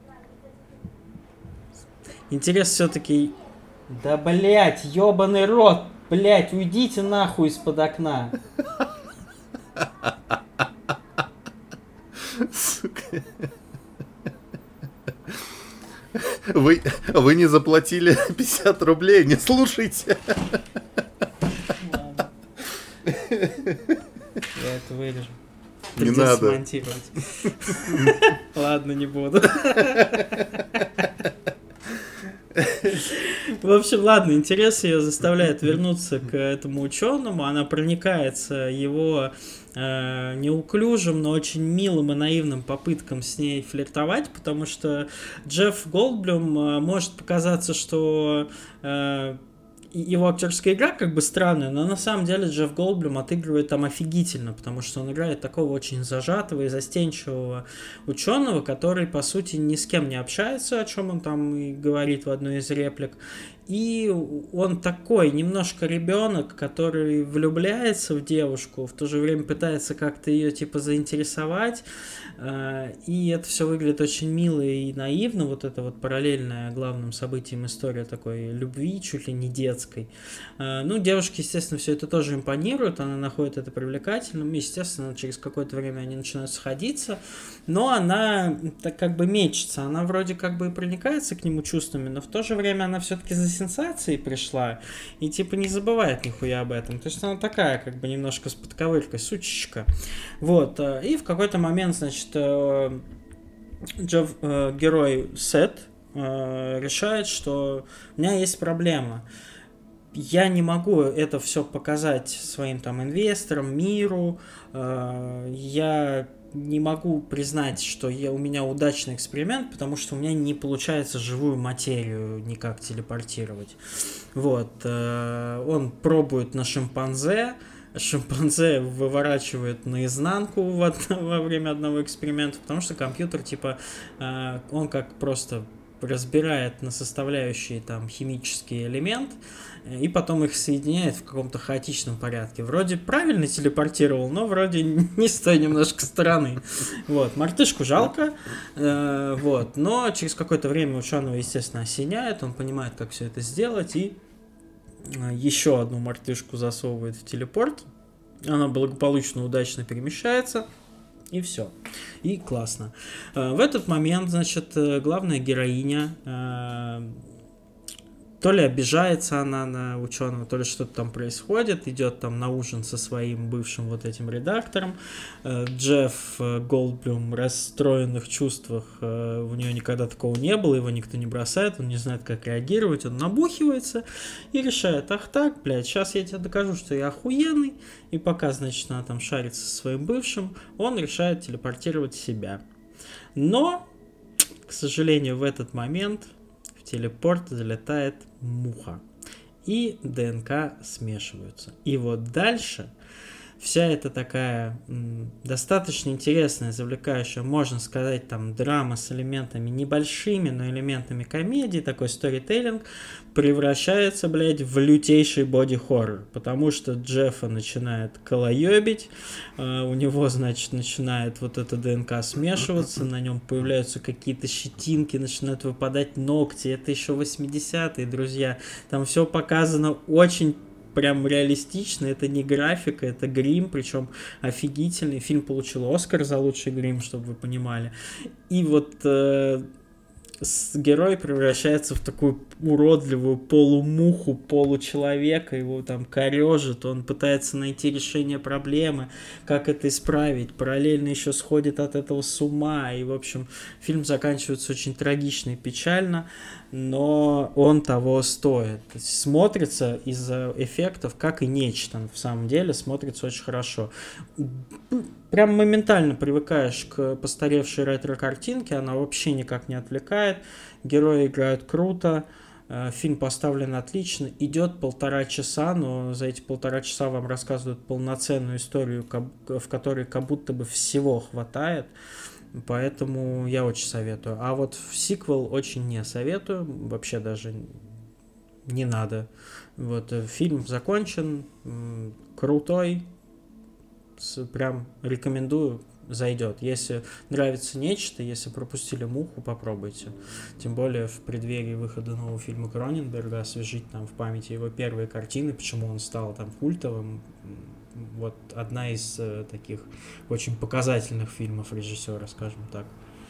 интерес все-таки, да, блядь, ебаный рот, блядь, уйдите нахуй из-под окна. Сука. Вы, вы не заплатили пятьдесят рублей, не слушайте. Ладно. Я это вырежу. Не Придется надо. смонтировать. Ладно, не буду. В общем, ладно, интерес ее заставляет вернуться к этому ученому. Она проникается его э, неуклюжим, но очень милым и наивным попыткам с ней флиртовать, потому что Джефф Голдблюм э, может показаться, что э, его актерская игра как бы странная, но на самом деле Джефф Голдблюм отыгрывает там офигительно, потому что он играет такого очень зажатого и застенчивого ученого, который, по сути, ни с кем не общается, о чем он там и говорит в одной из реплик. И он такой немножко ребенок, который влюбляется в девушку, в то же время пытается как-то ее типа заинтересовать. И это все выглядит очень мило и наивно. Вот это вот параллельная главным событиям история такой любви, чуть ли не детской. Ну, девушке, естественно, все это тоже импонирует. Она находит это привлекательным. Естественно, через какое-то время они начинают сходиться. Но она так как бы мечется. Она вроде как бы и проникается к нему чувствами, но в то же время она все-таки за сенсацией пришла и типа не забывает нихуя об этом. То есть она такая как бы немножко с подковыркой, сучечка. Вот. И в какой-то момент, значит, Джефф, герой Сет решает, что у меня есть проблема. Я не могу это все показать своим там инвесторам, миру. Я не могу признать, что я, у меня удачный эксперимент, потому что у меня не получается живую материю никак телепортировать. Вот. Он пробует на шимпанзе. Шимпанзе выворачивает наизнанку во, во время одного эксперимента, потому что компьютер, типа, он как просто разбирает на составляющие там химический элемент и потом их соединяет в каком-то хаотичном порядке. Вроде правильно телепортировал, но вроде не с той немножко стороны. Вот. Мартышку жалко, э, вот. Но через какое-то время ученого, естественно, осеняет, он понимает, как все это сделать, и еще одну мартышку засовывает в телепорт. Она благополучно, удачно перемещается. И все. И классно. В этот момент, значит, главная героиня то ли обижается она на ученого, то ли что-то там происходит, идет там на ужин со своим бывшим вот этим редактором. Джефф Голдблюм в расстроенных чувствах, у нее никогда такого не было, его никто не бросает, он не знает, как реагировать, он набухивается и решает: ах так, блядь, сейчас я тебе докажу, что я охуенный, и пока, значит, она там шарится со своим бывшим, он решает телепортировать себя. Но, к сожалению, в этот момент в телепорт залетает муха, и ДНК смешиваются. И вот дальше вся эта такая м, достаточно интересная, завлекающая, можно сказать, там, драма с элементами небольшими, но элементами комедии, такой сторителлинг, превращается, блядь, в лютейший боди-хоррор, потому что Джеффа начинает колоебить, э, у него, значит, начинает вот эта ДНК смешиваться, на нем появляются какие-то щетинки, начинают выпадать ногти, это еще восьмидесятые, друзья, там все показано очень прям реалистично, это не графика, это грим, причем офигительный. Фильм получил Оскар за лучший грим, чтобы вы понимали. И вот э, герой превращается в такую уродливую полумуху, получеловека, его там корежит, он пытается найти решение проблемы, как это исправить, параллельно еще сходит от этого с ума, и, в общем, фильм заканчивается очень трагично и печально, но он того стоит. Смотрится из-за эффектов как и нечто, в самом деле смотрится очень хорошо. Прям моментально привыкаешь к постаревшей ретро-картинке, она вообще никак не отвлекает, герои играют круто, фильм поставлен отлично, идет полтора часа, но за эти полтора часа вам рассказывают полноценную историю, в которой как будто бы всего хватает, поэтому я очень советую. А вот сиквел очень не советую, вообще даже не надо. Вот, фильм закончен, крутой, прям рекомендую, зайдет. Если нравится нечто, если пропустили муху, попробуйте. Тем более в преддверии выхода нового фильма Кроненберга, освежить там в памяти его первые картины, почему он стал там культовым. Вот одна из э, таких очень показательных фильмов режиссера, скажем так.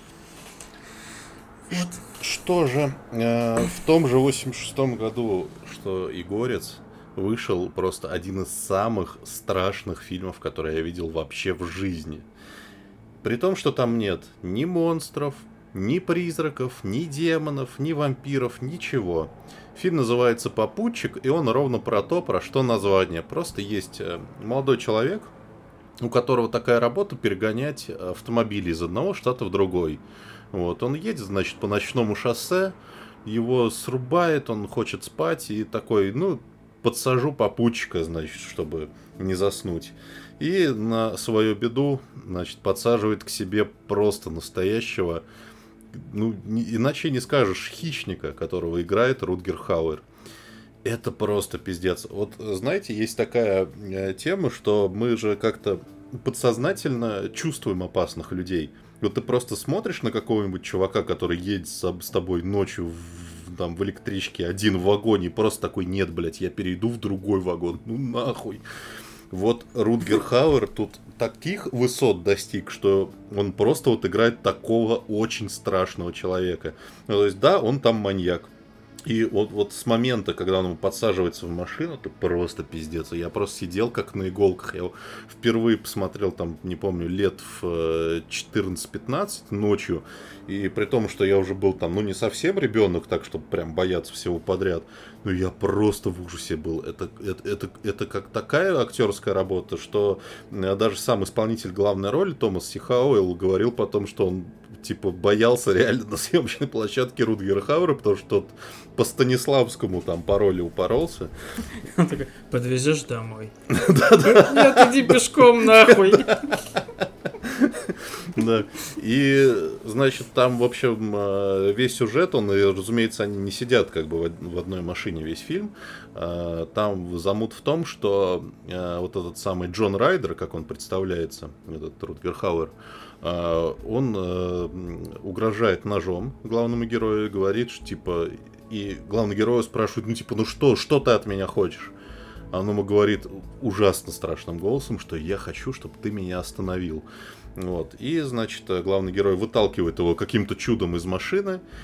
Вот. Что же, э, в том же восемьдесят шестом году, что и «Горец», вышел просто один из самых страшных фильмов, которые я видел вообще в жизни. При том, что там нет ни монстров, ни призраков, ни демонов, ни вампиров, ничего. Фильм называется «Попутчик», и он ровно про то, про что название. Просто есть молодой человек, у которого такая работа — перегонять автомобили из одного штата в другой. Вот, он едет, значит, по ночному шоссе, его срубает, он хочет спать, и такой, ну, подсажу попутчика, значит, чтобы не заснуть. И на свою беду, значит, подсаживает к себе просто настоящего, ну, не, иначе не скажешь, хищника, которого играет Рутгер Хауэр. Это просто пиздец. Вот, знаете, есть такая э, тема, что мы же как-то подсознательно чувствуем опасных людей. Вот ты просто смотришь на какого-нибудь чувака, который едет с, с тобой ночью в, там, в электричке один в вагоне, и просто такой: нет, блядь, я перейду в другой вагон. Ну нахуй. Вот Рутгер Хауэр тут таких высот достиг, что он просто вот играет такого очень страшного человека. Ну, то есть, да, он там маньяк. И вот, вот с момента, когда он подсаживается в машину, это просто пиздец. Я просто сидел как на иголках. Я впервые посмотрел там, не помню, лет в четырнадцать-пятнадцать ночью. И при том, что я уже был там, ну, не совсем ребенок, так, чтобы прям бояться всего подряд. Но я просто в ужасе был. Это, это, это, это как такая актерская работа, что даже сам исполнитель главной роли, Томас Си Хауэлл, говорил потом, что он типа боялся реально на съемочной площадке Рутгера Хауэра, потому что тот по Станиславскому там по роли упоролся. Он такой: подвезешь домой? Да-да. Нет, иди пешком нахуй. Да. И, значит, там, в общем, весь сюжет, он, и, разумеется, они не сидят как бы в одной машине весь фильм. Там замут в том, что вот этот самый Джон Райдер, как он представляется, этот Рутгер Хауэр, он угрожает ножом главному герою и говорит, что типа, и главный герой спрашивает, ну типа, ну что, что ты от меня хочешь? А он ему говорит ужасно страшным голосом, что я хочу, чтобы ты меня остановил. Вот. И, значит, главный герой выталкивает его каким-то чудом из машины,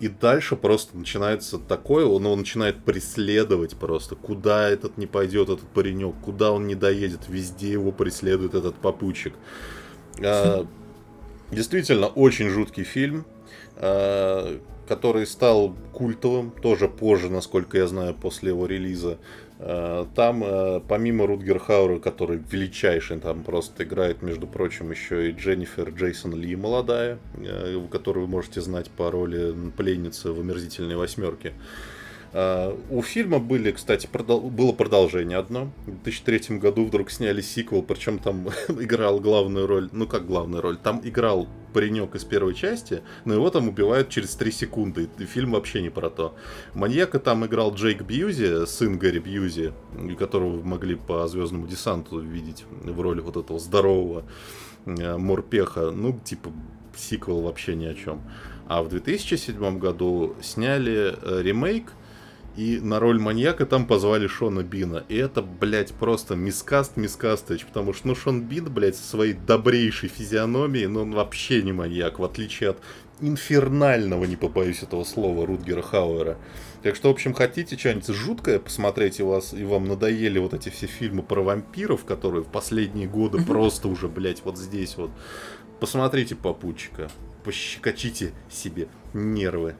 И дальше просто начинается такое, он его начинает преследовать просто. Куда этот не пойдет, этот паренек, куда он не доедет, везде его преследует этот попутчик. Действительно, очень жуткий фильм, который стал культовым, тоже позже, насколько я знаю, после его релиза. Там, помимо Рутгера Хауэра, который величайший, там просто играет, между прочим, еще и Дженнифер Джейсон Ли, молодая, которую вы можете знать по роли пленницы в «Омерзительной восьмерке». У фильма были, кстати, продол- было продолжение одно. В две тысячи третьем году вдруг сняли сиквел, причем там играл главную роль, ну как главную роль, там играл паренек из первой части, но его там убивают через три секунды, и фильм вообще не про то. Маньяка там играл Джейк Бьюзи, сын Гэри Бьюзи, которого вы могли по «Звездному десанту» видеть в роли вот этого здорового морпеха. Ну, типа, сиквел вообще ни о чем. А в две тысячи седьмом году сняли ремейк, и на роль маньяка там позвали Шона Бина. И это, блядь, просто мискаст мискастович, потому что, ну, Шон Бин, блядь, со своей добрейшей физиономией, ну, он вообще не маньяк, в отличие от инфернального, не побоюсь этого слова, Рутгера Хауэра. Так что, в общем, хотите что-нибудь жуткое посмотреть, и, вас, и вам надоели вот эти все фильмы про вампиров, которые в последние годы просто уже, блядь, вот здесь вот. Посмотрите «Попутчика», пощекочите себе нервы.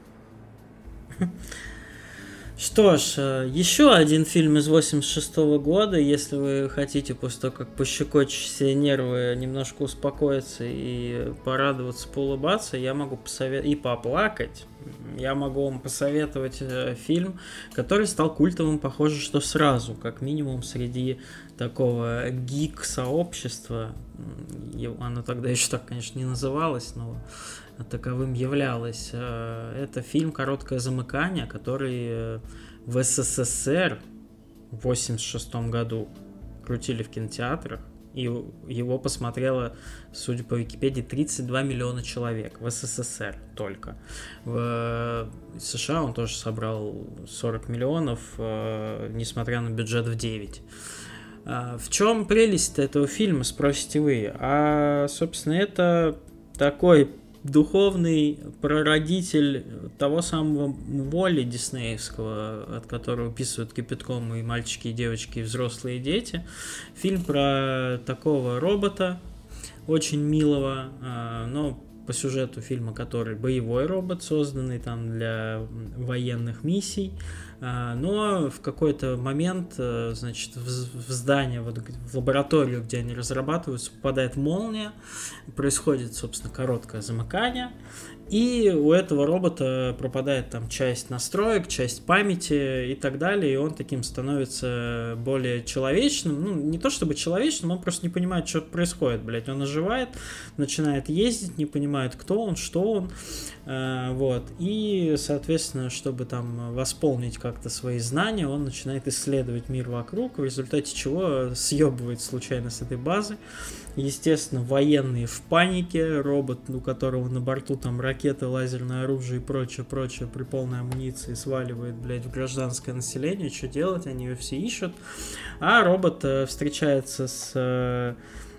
Что ж, еще один фильм из восемьдесят шестого года, если вы хотите после того, как пощекочете себе нервы, немножко успокоиться и порадоваться, поулыбаться, я могу посоветовать и поплакать. Я могу вам посоветовать фильм, который стал культовым, похоже, что сразу, как минимум среди такого гик-сообщества. Оно тогда еще так, конечно, не называлось, но таковым являлось. Это фильм «Короткое замыкание», который в СССР в восемьдесят шестом году крутили в кинотеатрах, и его посмотрело, судя по Википедии, тридцать два миллиона человек в СССР только. В США он тоже собрал сорок миллионов, несмотря на бюджет в девять. В чем прелесть этого фильма, спросите вы? А, собственно, это такой духовный прародитель того самого Волли диснеевского, от которого писают кипятком и мальчики, и девочки, и взрослые, и дети. Фильм про такого робота, очень милого, но по сюжету фильма, который боевой робот, созданный там для военных миссий. Но в какой-то момент, значит, в здание, вот в лабораторию, где они разрабатываются, попадает молния, происходит, собственно, короткое замыкание, и у этого робота пропадает там часть настроек, часть памяти и так далее, и он таким становится более человечным, ну, не то чтобы человечным, он просто не понимает, что происходит, блядь, он оживает, начинает ездить, не понимает, кто он, что он, э, вот, и, соответственно, чтобы там восполнить как-то свои знания, он начинает исследовать мир вокруг, в результате чего съебывает случайно с этой базы. Естественно, военные в панике, робот, у которого на борту там ракеты, лазерное оружие и прочее, прочее, при полной амуниции сваливает, блядь, в гражданское население. Что делать? Они ее все ищут. А робот э, встречается с э,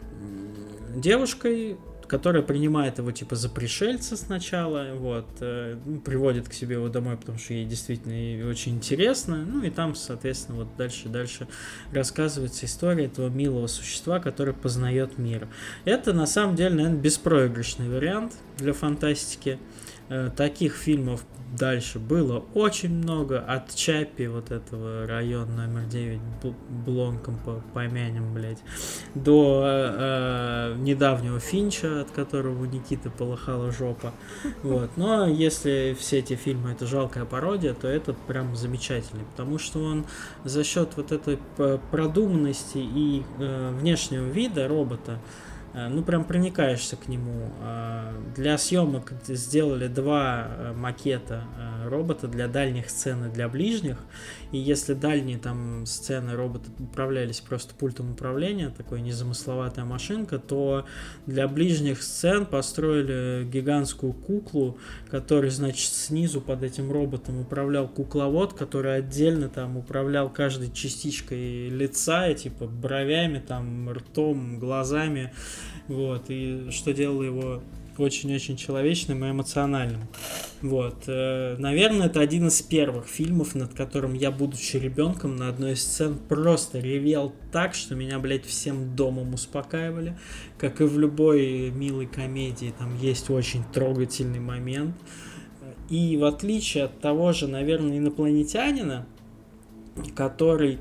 девушкой, которая принимает его типа за пришельца сначала, вот, э, ну, приводит к себе его домой, потому что ей действительно ей очень интересно, ну и там, соответственно, вот дальше дальше рассказывается история этого милого существа, который познает мир. Это на самом деле, наверное, беспроигрышный вариант для фантастики. Э, таких фильмов дальше было очень много, от Чаппи, вот этого район номер девять, Блонком по помянем, блядь, до э, недавнего Финча, от которого у Никиты полыхала жопа. Вот. Но если все эти фильмы это жалкая пародия, то этот прям замечательный, потому что он за счет вот этой продуманности и э, внешнего вида робота, ну, прям проникаешься к нему. Для съемок сделали два макета робота для дальних сцен и для ближних. И если дальние там сцены робота управлялись просто пультом управления, такой незамысловатая машинка, то для ближних сцен построили гигантскую куклу, который, значит, снизу под этим роботом управлял кукловод, который отдельно там управлял каждой частичкой лица, и, типа бровями, там, ртом, глазами. Вот, и что делало его очень-очень человечным и эмоциональным. Вот. Наверное, это один из первых фильмов, над которым я, будучи ребенком, на одной из сцен просто ревел так, что меня, блядь, всем домом успокаивали. Как и в любой милой комедии, там есть очень трогательный момент. И в отличие от того же, наверное, «Инопланетянина», который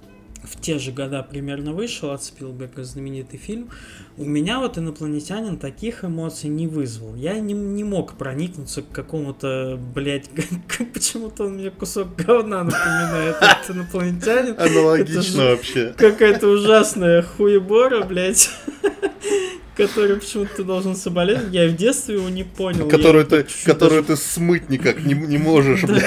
в те же года примерно вышел от Спилберга, знаменитый фильм, у меня вот «Инопланетянин» таких эмоций не вызвал. Я не, не мог проникнуться к какому-то, блядь, почему-то он мне кусок говна напоминает, этот «Инопланетянин». Аналогично вообще. Какая-то ужасная хуебора, блядь, который почему-то ты должен соболезновать. Я в детстве его не понял. Которую, ты, которую даже... ты смыть никак не, не можешь, блядь.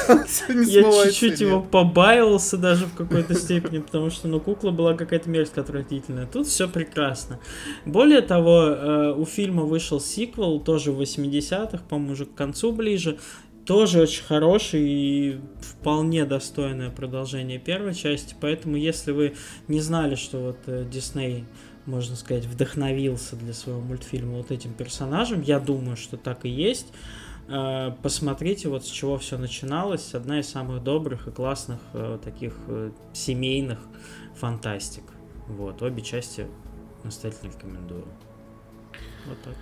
Я чуть-чуть его побаивался даже в какой-то степени, потому что, ну, кукла была какая-то мерзкая, отвратительная. Тут все прекрасно. Более того, у фильма вышел сиквел, тоже в восьмидесятых, по-моему, уже к концу ближе. Тоже очень хороший и вполне достойное продолжение первой части. Поэтому, если вы не знали, что вот Дисней, можно сказать, вдохновился для своего мультфильма вот этим персонажем, я думаю, что так и есть. Посмотрите, вот с чего все начиналось. Одна из самых добрых и классных таких семейных фантастик. Вот, обе части настоятельно рекомендую. Вот так.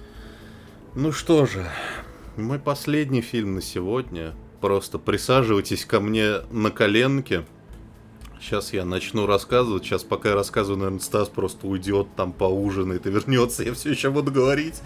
Ну что же, мой последний фильм на сегодня. Просто присаживайтесь ко мне на коленке. Сейчас я начну рассказывать. Сейчас, пока я рассказываю, наверное, Стас просто уйдет, там поужинает и вернется. Я все еще буду говорить.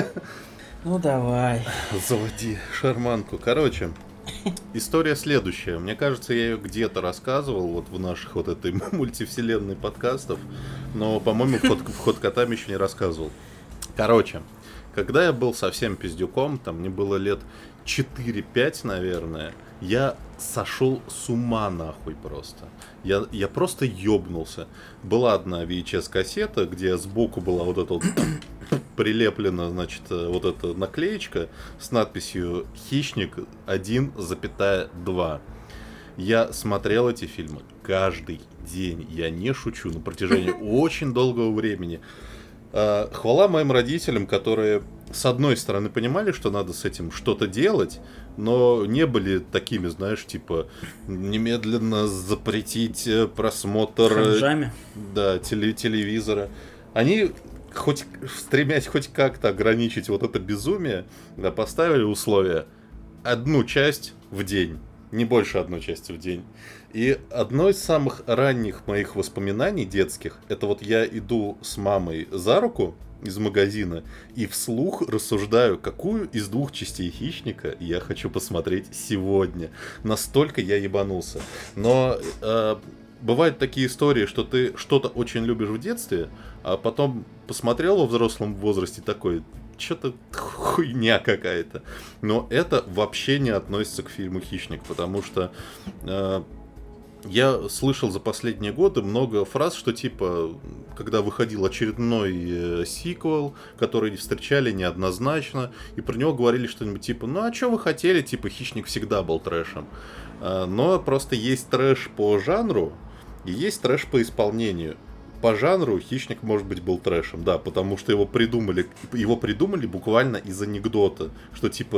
Ну давай. Заводи шарманку. Короче, история следующая. Мне кажется, я ее где-то рассказывал вот в наших вот этой мультивселенной подкастов. Но, по-моему, в ход, в ход котами еще не рассказывал. Короче, когда я был совсем пиздюком, там мне было лет четыре-пять, наверное, я сошел с ума нахуй просто. Я, я просто ёбнулся. Была одна ви эйч эс-кассета, где сбоку была вот эта вот прилеплена, значит, вот эта наклеечка с надписью «Хищник один, два». Я смотрел эти фильмы каждый день. Я не шучу, на протяжении очень долгого времени. Хвала моим родителям, которые с одной стороны понимали, что надо с этим что-то делать, но не были такими, знаешь, типа немедленно запретить просмотр Ханжами. Да, теле- телевизора. Они, хоть стремясь хоть как-то ограничить вот это безумие, да, поставили условия: одну часть в день, не больше одной части в день. И одно из самых ранних моих воспоминаний детских, это вот я иду с мамой за руку из магазина и вслух рассуждаю, какую из двух частей «Хищника» я хочу посмотреть сегодня. Настолько я ебанулся. Но э, бывают такие истории, что ты что-то очень любишь в детстве, а потом посмотрел во взрослом возрасте такой: что-то хуйня какая-то. Но это вообще не относится к фильму «Хищник», потому что э, я слышал за последние годы много фраз, что типа, когда выходил очередной э, сиквел, который встречали неоднозначно, и про него говорили что-нибудь типа: ну а что вы хотели, типа «Хищник» всегда был трэшем. Э, но просто есть трэш по жанру и есть трэш по исполнению. По жанру «Хищник», может быть, был трэшем, да, потому что его придумали, его придумали буквально из анекдота, что типа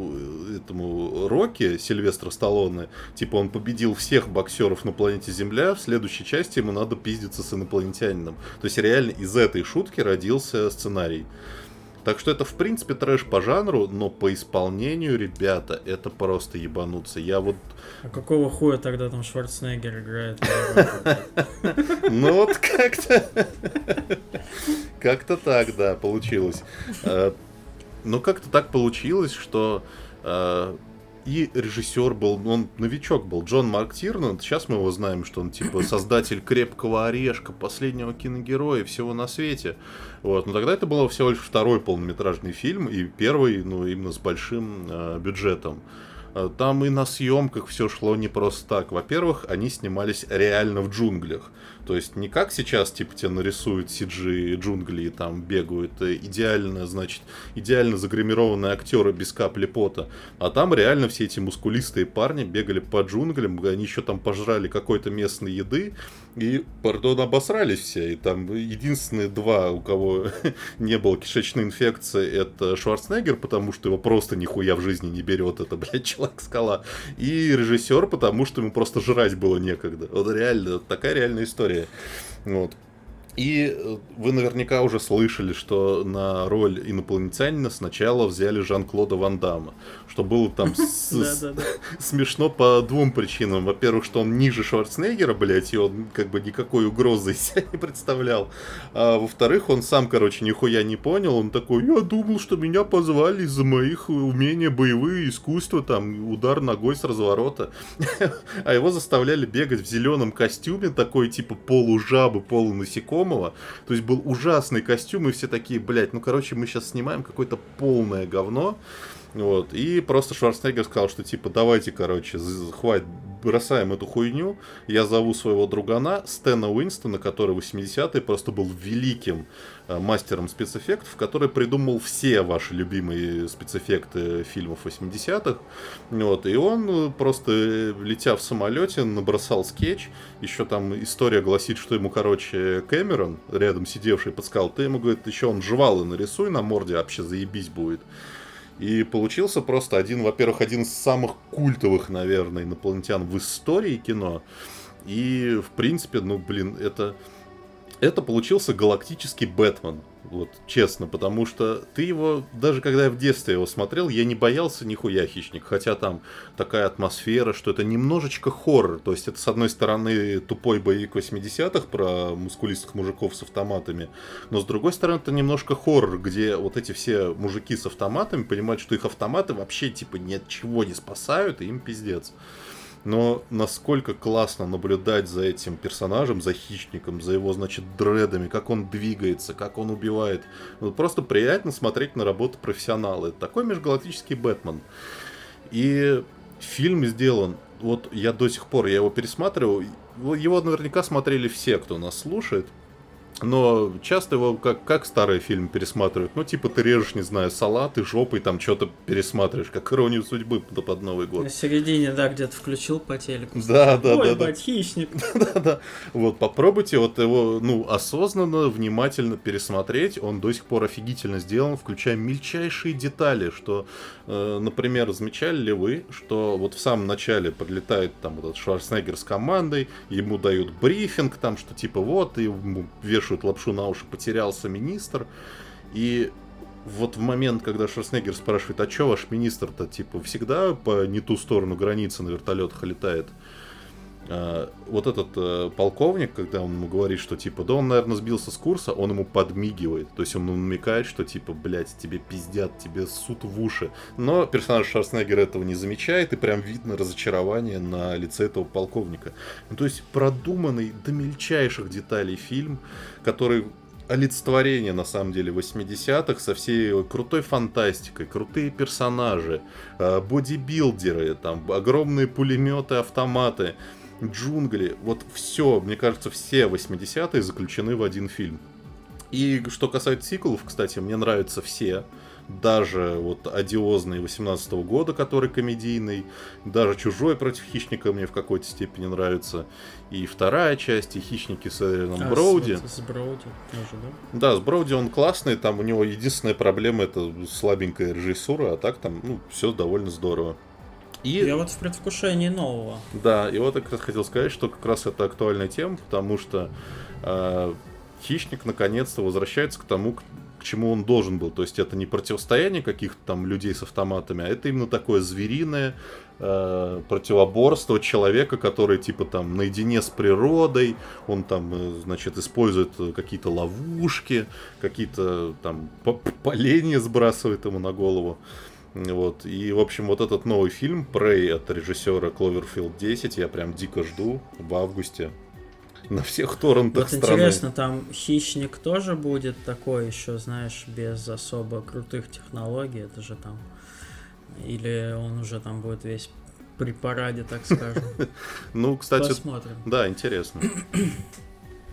этому Рокки, Сильвестра Сталлоне, типа он победил всех боксеров на планете Земля, в следующей части ему надо пиздиться с инопланетянином. То есть реально из этой шутки родился сценарий. Так что это, в принципе, трэш по жанру, но по исполнению, ребята, это просто ебануться. Я вот... А какого хуя тогда там Шварценеггер играет? Ну вот как-то... Как-то так, да, получилось. Ну как-то так получилось, что... И режиссер был, он новичок был, Джон Марк Тирнан. Сейчас мы его знаем, что он типа создатель «Крепкого орешка», последнего киногероя, всего на свете. Вот. Но тогда это был всего лишь второй полнометражный фильм, и первый, ну, именно с большим э, бюджетом. Там и на съемках все шло не просто так. Во-первых, они снимались реально в джунглях. То есть не как сейчас, типа, тебе нарисуют си джи джунгли и там бегают идеально, значит, идеально загримированные актеры без капли пота. А там реально все эти мускулистые парни бегали по джунглям, они еще там пожрали какой-то местной еды и, пардон, обосрались все. И там единственные два, у кого не было кишечной инфекции, это Шварценеггер, потому что его просто нихуя в жизни не берет, это, блядь, Человек-скала. И режиссер, потому что ему просто жрать было некогда. Вот реально, такая реальная история. Вот. И вы наверняка уже слышали, что на роль инопланетянина сначала взяли Жан-Клода Ван Дамма. Что было там смешно по двум причинам. Во-первых, что он ниже Шварценеггера, блядь, и он как бы никакой угрозы из себя не представлял. А во-вторых, он сам, короче, нихуя не понял. Он такой: я думал, что меня позвали из-за моих умения боевые искусства, там, удар ногой с разворота. А его заставляли бегать в зеленом костюме, такой типа полужабы, полунасекомого. То есть был ужасный костюм, и все такие: блядь, ну короче, мы сейчас снимаем какое-то полное говно. Вот. И просто Шварценеггер сказал, что типа давайте, короче, хватит, бросаем эту хуйню. Я зову своего другана Стэна Уинстона, который в восьмидесятые просто был великим э, мастером спецэффектов, который придумал все ваши любимые спецэффекты фильмов восьмидесятых. Вот. И он просто, летя в самолете, набросал скетч. Еще там история гласит, что ему, короче, Кэмерон, рядом сидевший, подсказал: ты ему, говорит, еще он жвалы нарисуй на морде, вообще заебись будет. И получился просто один, во-первых, один из самых культовых, наверное, инопланетян в истории кино. И, в принципе, ну, блин, это, это получился галактический Бэтмен. Вот, честно, потому что ты его, даже когда я в детстве его смотрел, я не боялся нихуя Хищник. Хотя там такая атмосфера, что это немножечко хоррор. То есть это, с одной стороны, тупой боевик восьмидесятых про мускулистых мужиков с автоматами. Но с другой стороны, это немножко хоррор, где вот эти все мужики с автоматами понимают, что их автоматы вообще типа ни от чего не спасают, и им пиздец. Но насколько классно наблюдать за этим персонажем, за Хищником, за его, значит, дредами, как он двигается, как он убивает. Ну, просто приятно смотреть на работу профессионала. Это такой межгалактический Бэтмен. И фильм сделан, вот я до сих пор, я его пересматривал, его наверняка смотрели все, кто нас слушает. Но часто его как, как старый фильм пересматривают. Ну, типа, ты режешь, не знаю, салат и жопой там что-то пересматриваешь, как «Иронию судьбы» под Новый год. На середине, да, где-то включил по телеку. Да, да, Ой, да. бать, да. Хищник. Да, да. Вот, попробуйте вот его, ну, осознанно, внимательно пересмотреть. Он до сих пор офигительно сделан, включая мельчайшие детали, что, э, например, замечали ли вы, что вот в самом начале подлетает там вот этот Шварценеггер с командой, ему дают брифинг, там, что типа вот, и ему вешают лапшу на уши, потерялся министр. И вот в момент, когда Шварценеггер спрашивает: а чё ваш министр-то, типа, всегда по не ту сторону границы на вертолетах летает? А, вот этот а, полковник, когда он ему говорит, что типа, да он, наверное, сбился с курса, он ему подмигивает. То есть он намекает, что типа, блядь, тебе пиздят, тебе ссут в уши. Но персонаж Шварценеггера этого не замечает, и прям видно разочарование на лице этого полковника. Ну, то есть продуманный до мельчайших деталей фильм, который олицетворение, на самом деле, восьмидесятых со всей крутой фантастикой, крутые персонажи, бодибилдеры, там, огромные пулеметы, автоматы, джунгли. Вот все, мне кажется, все восьмидесятые заключены в один фильм. И что касается сиквелов, кстати, мне нравятся все. Даже вот одиозный восемнадцатого года, который комедийный, даже «Чужой против Хищника» мне в какой-то степени нравится. И вторая часть, и «Хищники» с Эдрианом а, Броуди. С, с Броуди тоже, да? Да, с Броуди он классный, там у него единственная проблема — это слабенькая режиссура, а так там, ну, все довольно здорово. И... Я вот в предвкушении нового. Да, и вот я как раз хотел сказать, что как раз это актуальная тема, потому что э, Хищник наконец-то возвращается к тому, к чему он должен был. То есть это не противостояние каких-то там людей с автоматами, а это именно такое звериное э, противоборство человека, который типа там наедине с природой, он там, э, значит, использует какие-то ловушки, какие-то там поленья сбрасывает ему на голову. Вот. И, в общем, вот этот новый фильм Prey от режиссера Cloverfield десять я прям дико жду в августе. На всех торрентах вот страны. Интересно, там Хищник тоже будет такой еще, знаешь, без особо крутых технологий, это же там, или он уже там будет весь при параде, так скажем. Ну, кстати, посмотрим. Да, интересно.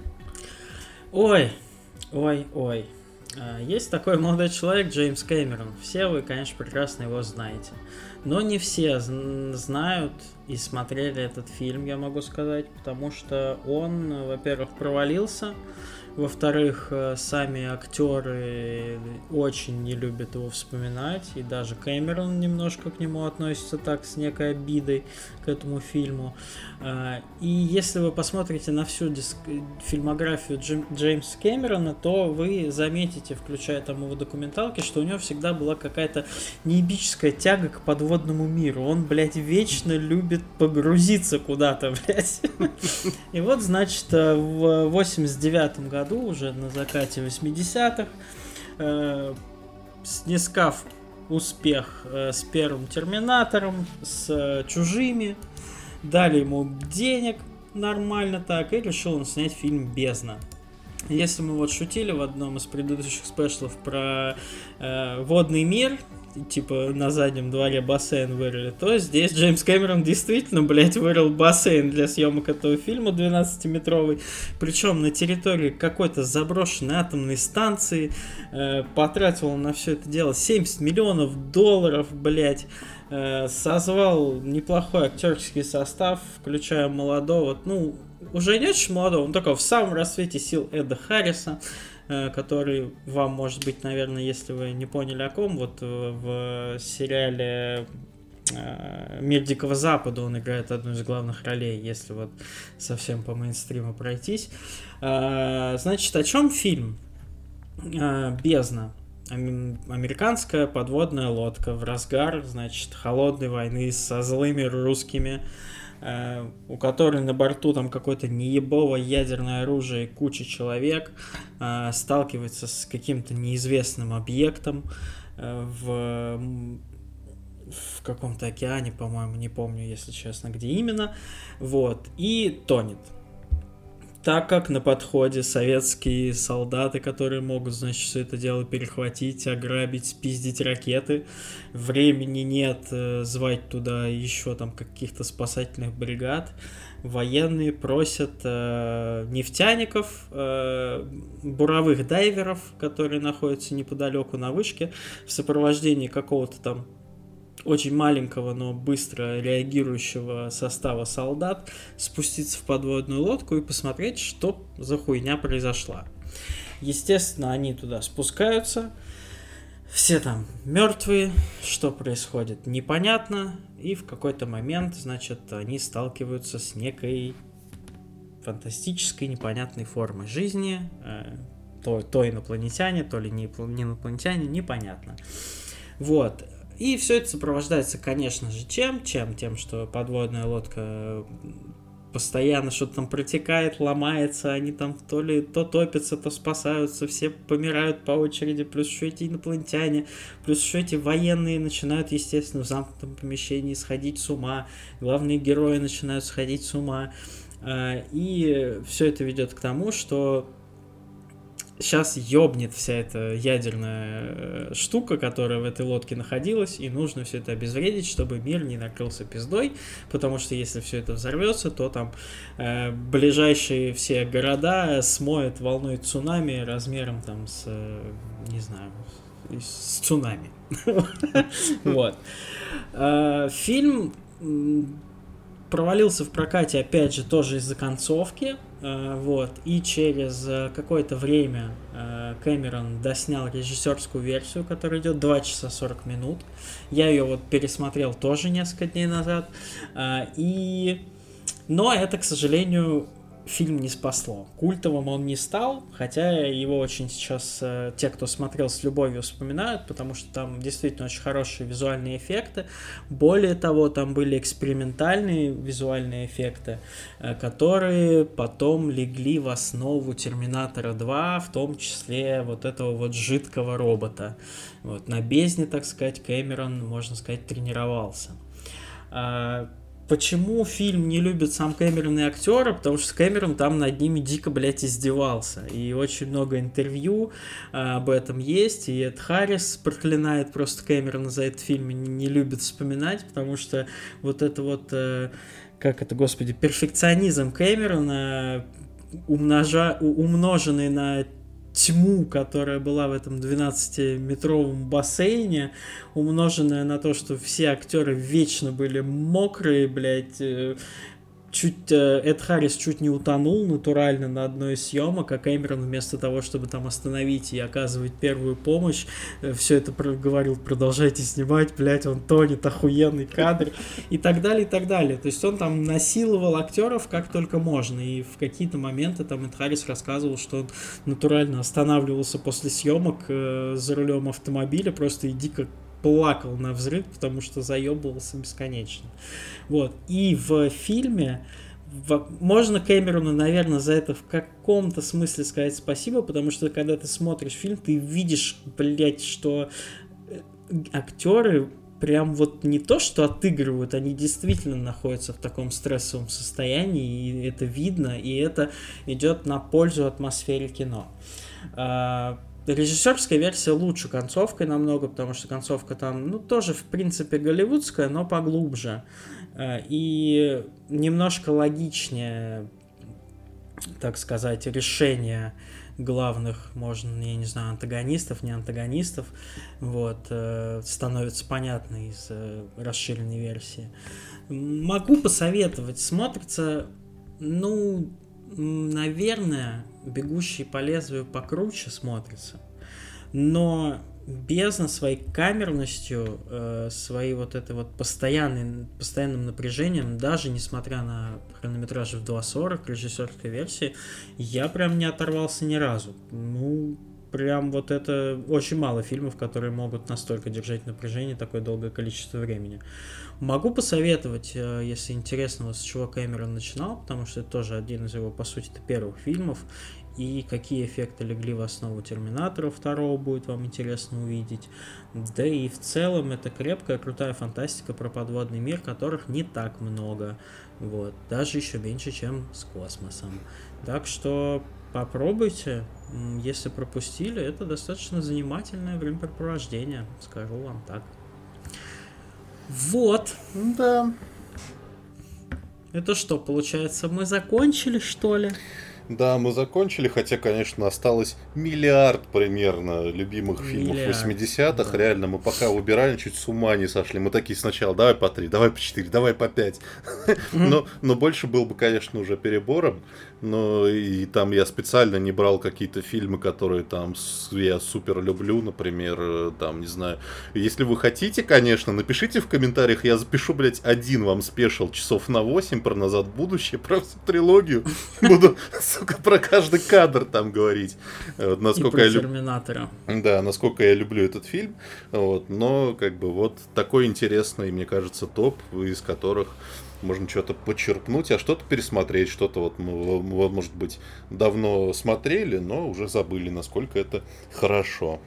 Ой, ой, ой. Есть такой молодой человек, Джеймс Кэмерон. Все вы, конечно, прекрасно его знаете. Но не все знают и смотрели этот фильм, я могу сказать, потому что он, во-первых, провалился, во-вторых, сами актеры очень не любят его вспоминать, и даже Кэмерон немножко к нему относится так, с некой обидой к этому фильму. И если вы посмотрите на всю диск... фильмографию Джим... Джеймса Кэмерона, то вы заметите, включая там его документалки, что у него всегда была какая-то неебическая тяга к подводному миру. Он, блядь, вечно любит погрузиться куда-то, блядь. И вот, значит, в восемьдесят девятом году, уже на закате восьмидесятых, э, снискав успех э, с первым Терминатором, с э, Чужими, дали ему денег нормально так, и решил он снять фильм «Бездна». Если мы вот шутили в одном из предыдущих спешлов про э, водный мир, типа на заднем дворе бассейн вырыли, то здесь Джеймс Кэмерон действительно, блядь, вырыл бассейн для съемок этого фильма двенадцатиметровый, причем на территории какой-то заброшенной атомной станции. Э, потратил он на все это дело семьдесят миллионов долларов, блядь. Э, созвал неплохой актерский состав, включая молодого, ну, уже не очень молодого, он только в самом расцвете сил Эда Харриса, который вам, может быть, наверное, если вы не поняли о ком, вот в сериале «Мир Дикого Запада» он играет одну из главных ролей, если вот совсем по мейнстриму пройтись. Значит, о чем фильм? «Бездна». Американская подводная лодка в разгар, значит, холодной войны со злыми русскими, у которой на борту там какое-то неебовое ядерное оружие и куча человек, сталкивается с каким-то неизвестным объектом в, в каком-то океане, по-моему, не помню, если честно, где именно, вот, и тонет. Так как на подходе советские солдаты, которые могут, значит, все это дело перехватить, ограбить, спиздить ракеты, времени нет э, звать туда еще там каких-то спасательных бригад, военные просят э, нефтяников, э, буровых дайверов, которые находятся неподалеку на вышке, в сопровождении какого-то там очень маленького, но быстро реагирующего состава солдат, спуститься в подводную лодку и посмотреть, что за хуйня произошла. Естественно, они туда спускаются, все там мертвые, что происходит, непонятно, и в какой-то момент, значит, они сталкиваются с некой фантастической, непонятной формой жизни, то, то инопланетяне, то ли не инопланетяне, непонятно. Вот. И все это сопровождается, конечно же, чем? Чем? Тем, что подводная лодка постоянно что-то там протекает, ломается, они там то ли то топятся, то спасаются, все помирают по очереди, плюс еще эти инопланетяне, плюс еще эти военные начинают, естественно, в замкнутом помещении сходить с ума, главные герои начинают сходить с ума, и все это ведет к тому, что сейчас ёбнет вся эта ядерная штука, которая в этой лодке находилась, и нужно все это обезвредить, чтобы мир не накрылся пиздой, потому что если все это взорвется, то там э, ближайшие все города смоет волной цунами размером там с, э, не знаю, с цунами. Вот. Фильм провалился в прокате, опять же, тоже из-за концовки. Вот. И через какое-то время Кэмерон доснял режиссерскую версию, которая идет два часа сорок минут. Я ее вот пересмотрел тоже несколько дней назад. И... Но это, к сожалению, фильм не спасло. Культовым он не стал, хотя его очень сейчас э, те, кто смотрел с любовью, вспоминают, потому что там действительно очень хорошие визуальные эффекты. Более того, там были экспериментальные визуальные эффекты, э, которые потом легли в основу Терминатора два, в том числе вот этого вот жидкого робота. Вот, на бездне, так сказать, Кэмерон, можно сказать, тренировался. А, Почему фильм не любит сам Кэмерон и актера? Потому что Кэмерон там над ними дико, блядь, издевался. И очень много интервью а, об этом есть. И Эд Харрис проклинает просто Кэмерона за этот фильм и не, не любит вспоминать, потому что вот это вот, а, как это, господи, перфекционизм Кэмерона умножа... умноженный на тьму, которая была в этом двенадцатиметровом бассейне, умноженная на то, что все актеры вечно были мокрые, блядь, чуть Эд Харрис чуть не утонул натурально на одной из съемок, а Кэмерон вместо того, чтобы там остановить и оказывать первую помощь, все это говорил: продолжайте снимать, блядь, он тонет, охуенный кадр, и так далее, и так далее. То есть он там насиловал актеров как только можно, и в какие-то моменты там Эд Харрис рассказывал, что он натурально останавливался после съемок э, за рулем автомобиля просто и дико плакал на взрыв, потому что заебывался бесконечно. Вот. И в фильме в... можно Кэмерону, наверное, за это в каком-то смысле сказать спасибо, потому что когда ты смотришь фильм, ты видишь, блядь, что актеры прям вот не то, что отыгрывают, они действительно находятся в таком стрессовом состоянии, и это видно, и это идет на пользу атмосфере кино. Режиссерская версия лучше концовкой намного, потому что концовка там, ну, тоже, в принципе, голливудская, но поглубже. И немножко логичнее, так сказать, решение главных, можно, я не знаю, антагонистов, не антагонистов, вот, становится понятно из расширенной версии. Могу посоветовать. Смотрится, ну... наверное, «Бегущий по лезвию» покруче смотрится, но бездна своей камерностью, э, своей вот этой вот постоянной, постоянным напряжением, даже несмотря на хронометраж в два сорок режиссерской версии, я прям не оторвался ни разу. Ну, прям вот это очень мало фильмов, которые могут настолько держать напряжение такое долгое количество времени. Могу посоветовать, если интересно, вот с чего Кэмерон начинал, потому что это тоже один из его, по сути, первых фильмов, и какие эффекты легли в основу «Терминатора» второго будет вам интересно увидеть. Да и в целом это крепкая, крутая фантастика про подводный мир, которых не так много, вот, даже еще меньше, чем с космосом. Так что попробуйте, если пропустили, это достаточно занимательное времяпрепровождение, скажу вам так. Вот. Да. Это что, получается, мы закончили, что ли? Да, мы закончили, хотя, конечно, осталось миллиард примерно любимых фильмов Миллиард, восьмидесятых. да. Реально, мы пока выбирали, чуть с ума не сошли. Мы такие сначала, давай по три, давай по четыре, давай по пять. но, но больше был бы, конечно, уже перебором. Но и там я специально не брал какие-то фильмы, которые там я супер люблю, например, там, не знаю. Если вы хотите, конечно, напишите в комментариях, я запишу, блядь, один вам спешл часов на восемь про «Назад в будущее», про всю трилогию. Буду, сука, про каждый кадр там говорить. Вот, насколько и про я люб... «Терминатора». Да, насколько я люблю этот фильм. Вот, но, как бы, вот такой интересный, мне кажется, топ, из которых можно что-то почерпнуть, а что-то пересмотреть, что-то вот мы, может быть, давно смотрели, но уже забыли, насколько это хорошо.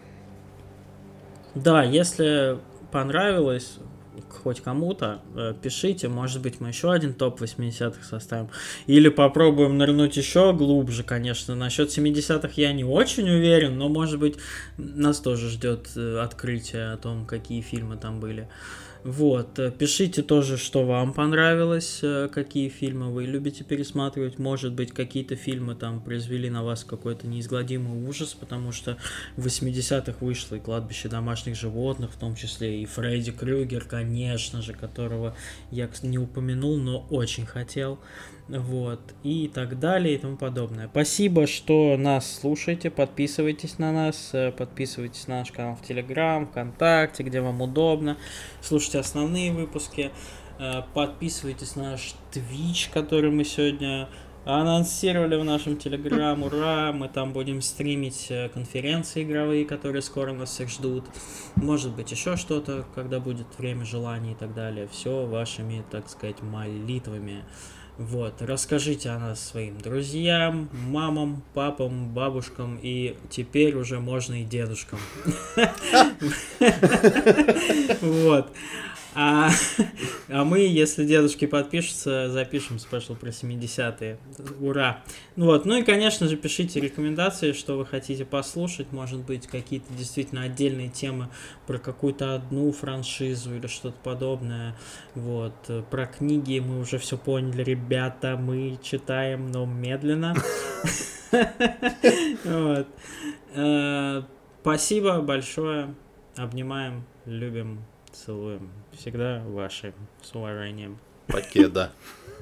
Да, если понравилось хоть кому-то, пишите, может быть, мы еще один топ восьмидесятых составим, или попробуем нырнуть еще глубже, конечно. Насчет семидесятых я не очень уверен, но, может быть, нас тоже ждет открытие о том, какие фильмы там были. Вот, пишите тоже, что вам понравилось, какие фильмы вы любите пересматривать, может быть, какие-то фильмы там произвели на вас какой-то неизгладимый ужас, потому что в восьмидесятых вышло и «Кладбище домашних животных», в том числе и Фредди Крюгер, конечно же, которого я не упомянул, но очень хотел. Вот, и так далее, и тому подобное. Спасибо, что нас слушаете, подписывайтесь на нас, подписывайтесь на наш канал в Телеграм, ВКонтакте, где вам удобно, слушайте основные выпуски, подписывайтесь на наш Twitch, который мы сегодня анонсировали в нашем Телеграм, ура, мы там будем стримить конференции игровые, которые скоро нас всех ждут, может быть еще что-то, когда будет время, желание и так далее, все вашими, так сказать, молитвами. Вот, расскажите о нас своим друзьям, мамам, папам, бабушкам и теперь уже можно и дедушкам. Вот. А, а мы, если дедушки подпишутся, запишем спешл про семидесятые. Ура! Ну вот, ну и, конечно же, пишите рекомендации, что вы хотите послушать. Может быть, какие-то действительно отдельные темы про какую-то одну франшизу или что-то подобное. Вот. Про книги мы уже все поняли, ребята. Мы читаем, но медленно. Спасибо большое. Обнимаем, любим, целуем. Всегда ваши, с уважением. Покеда.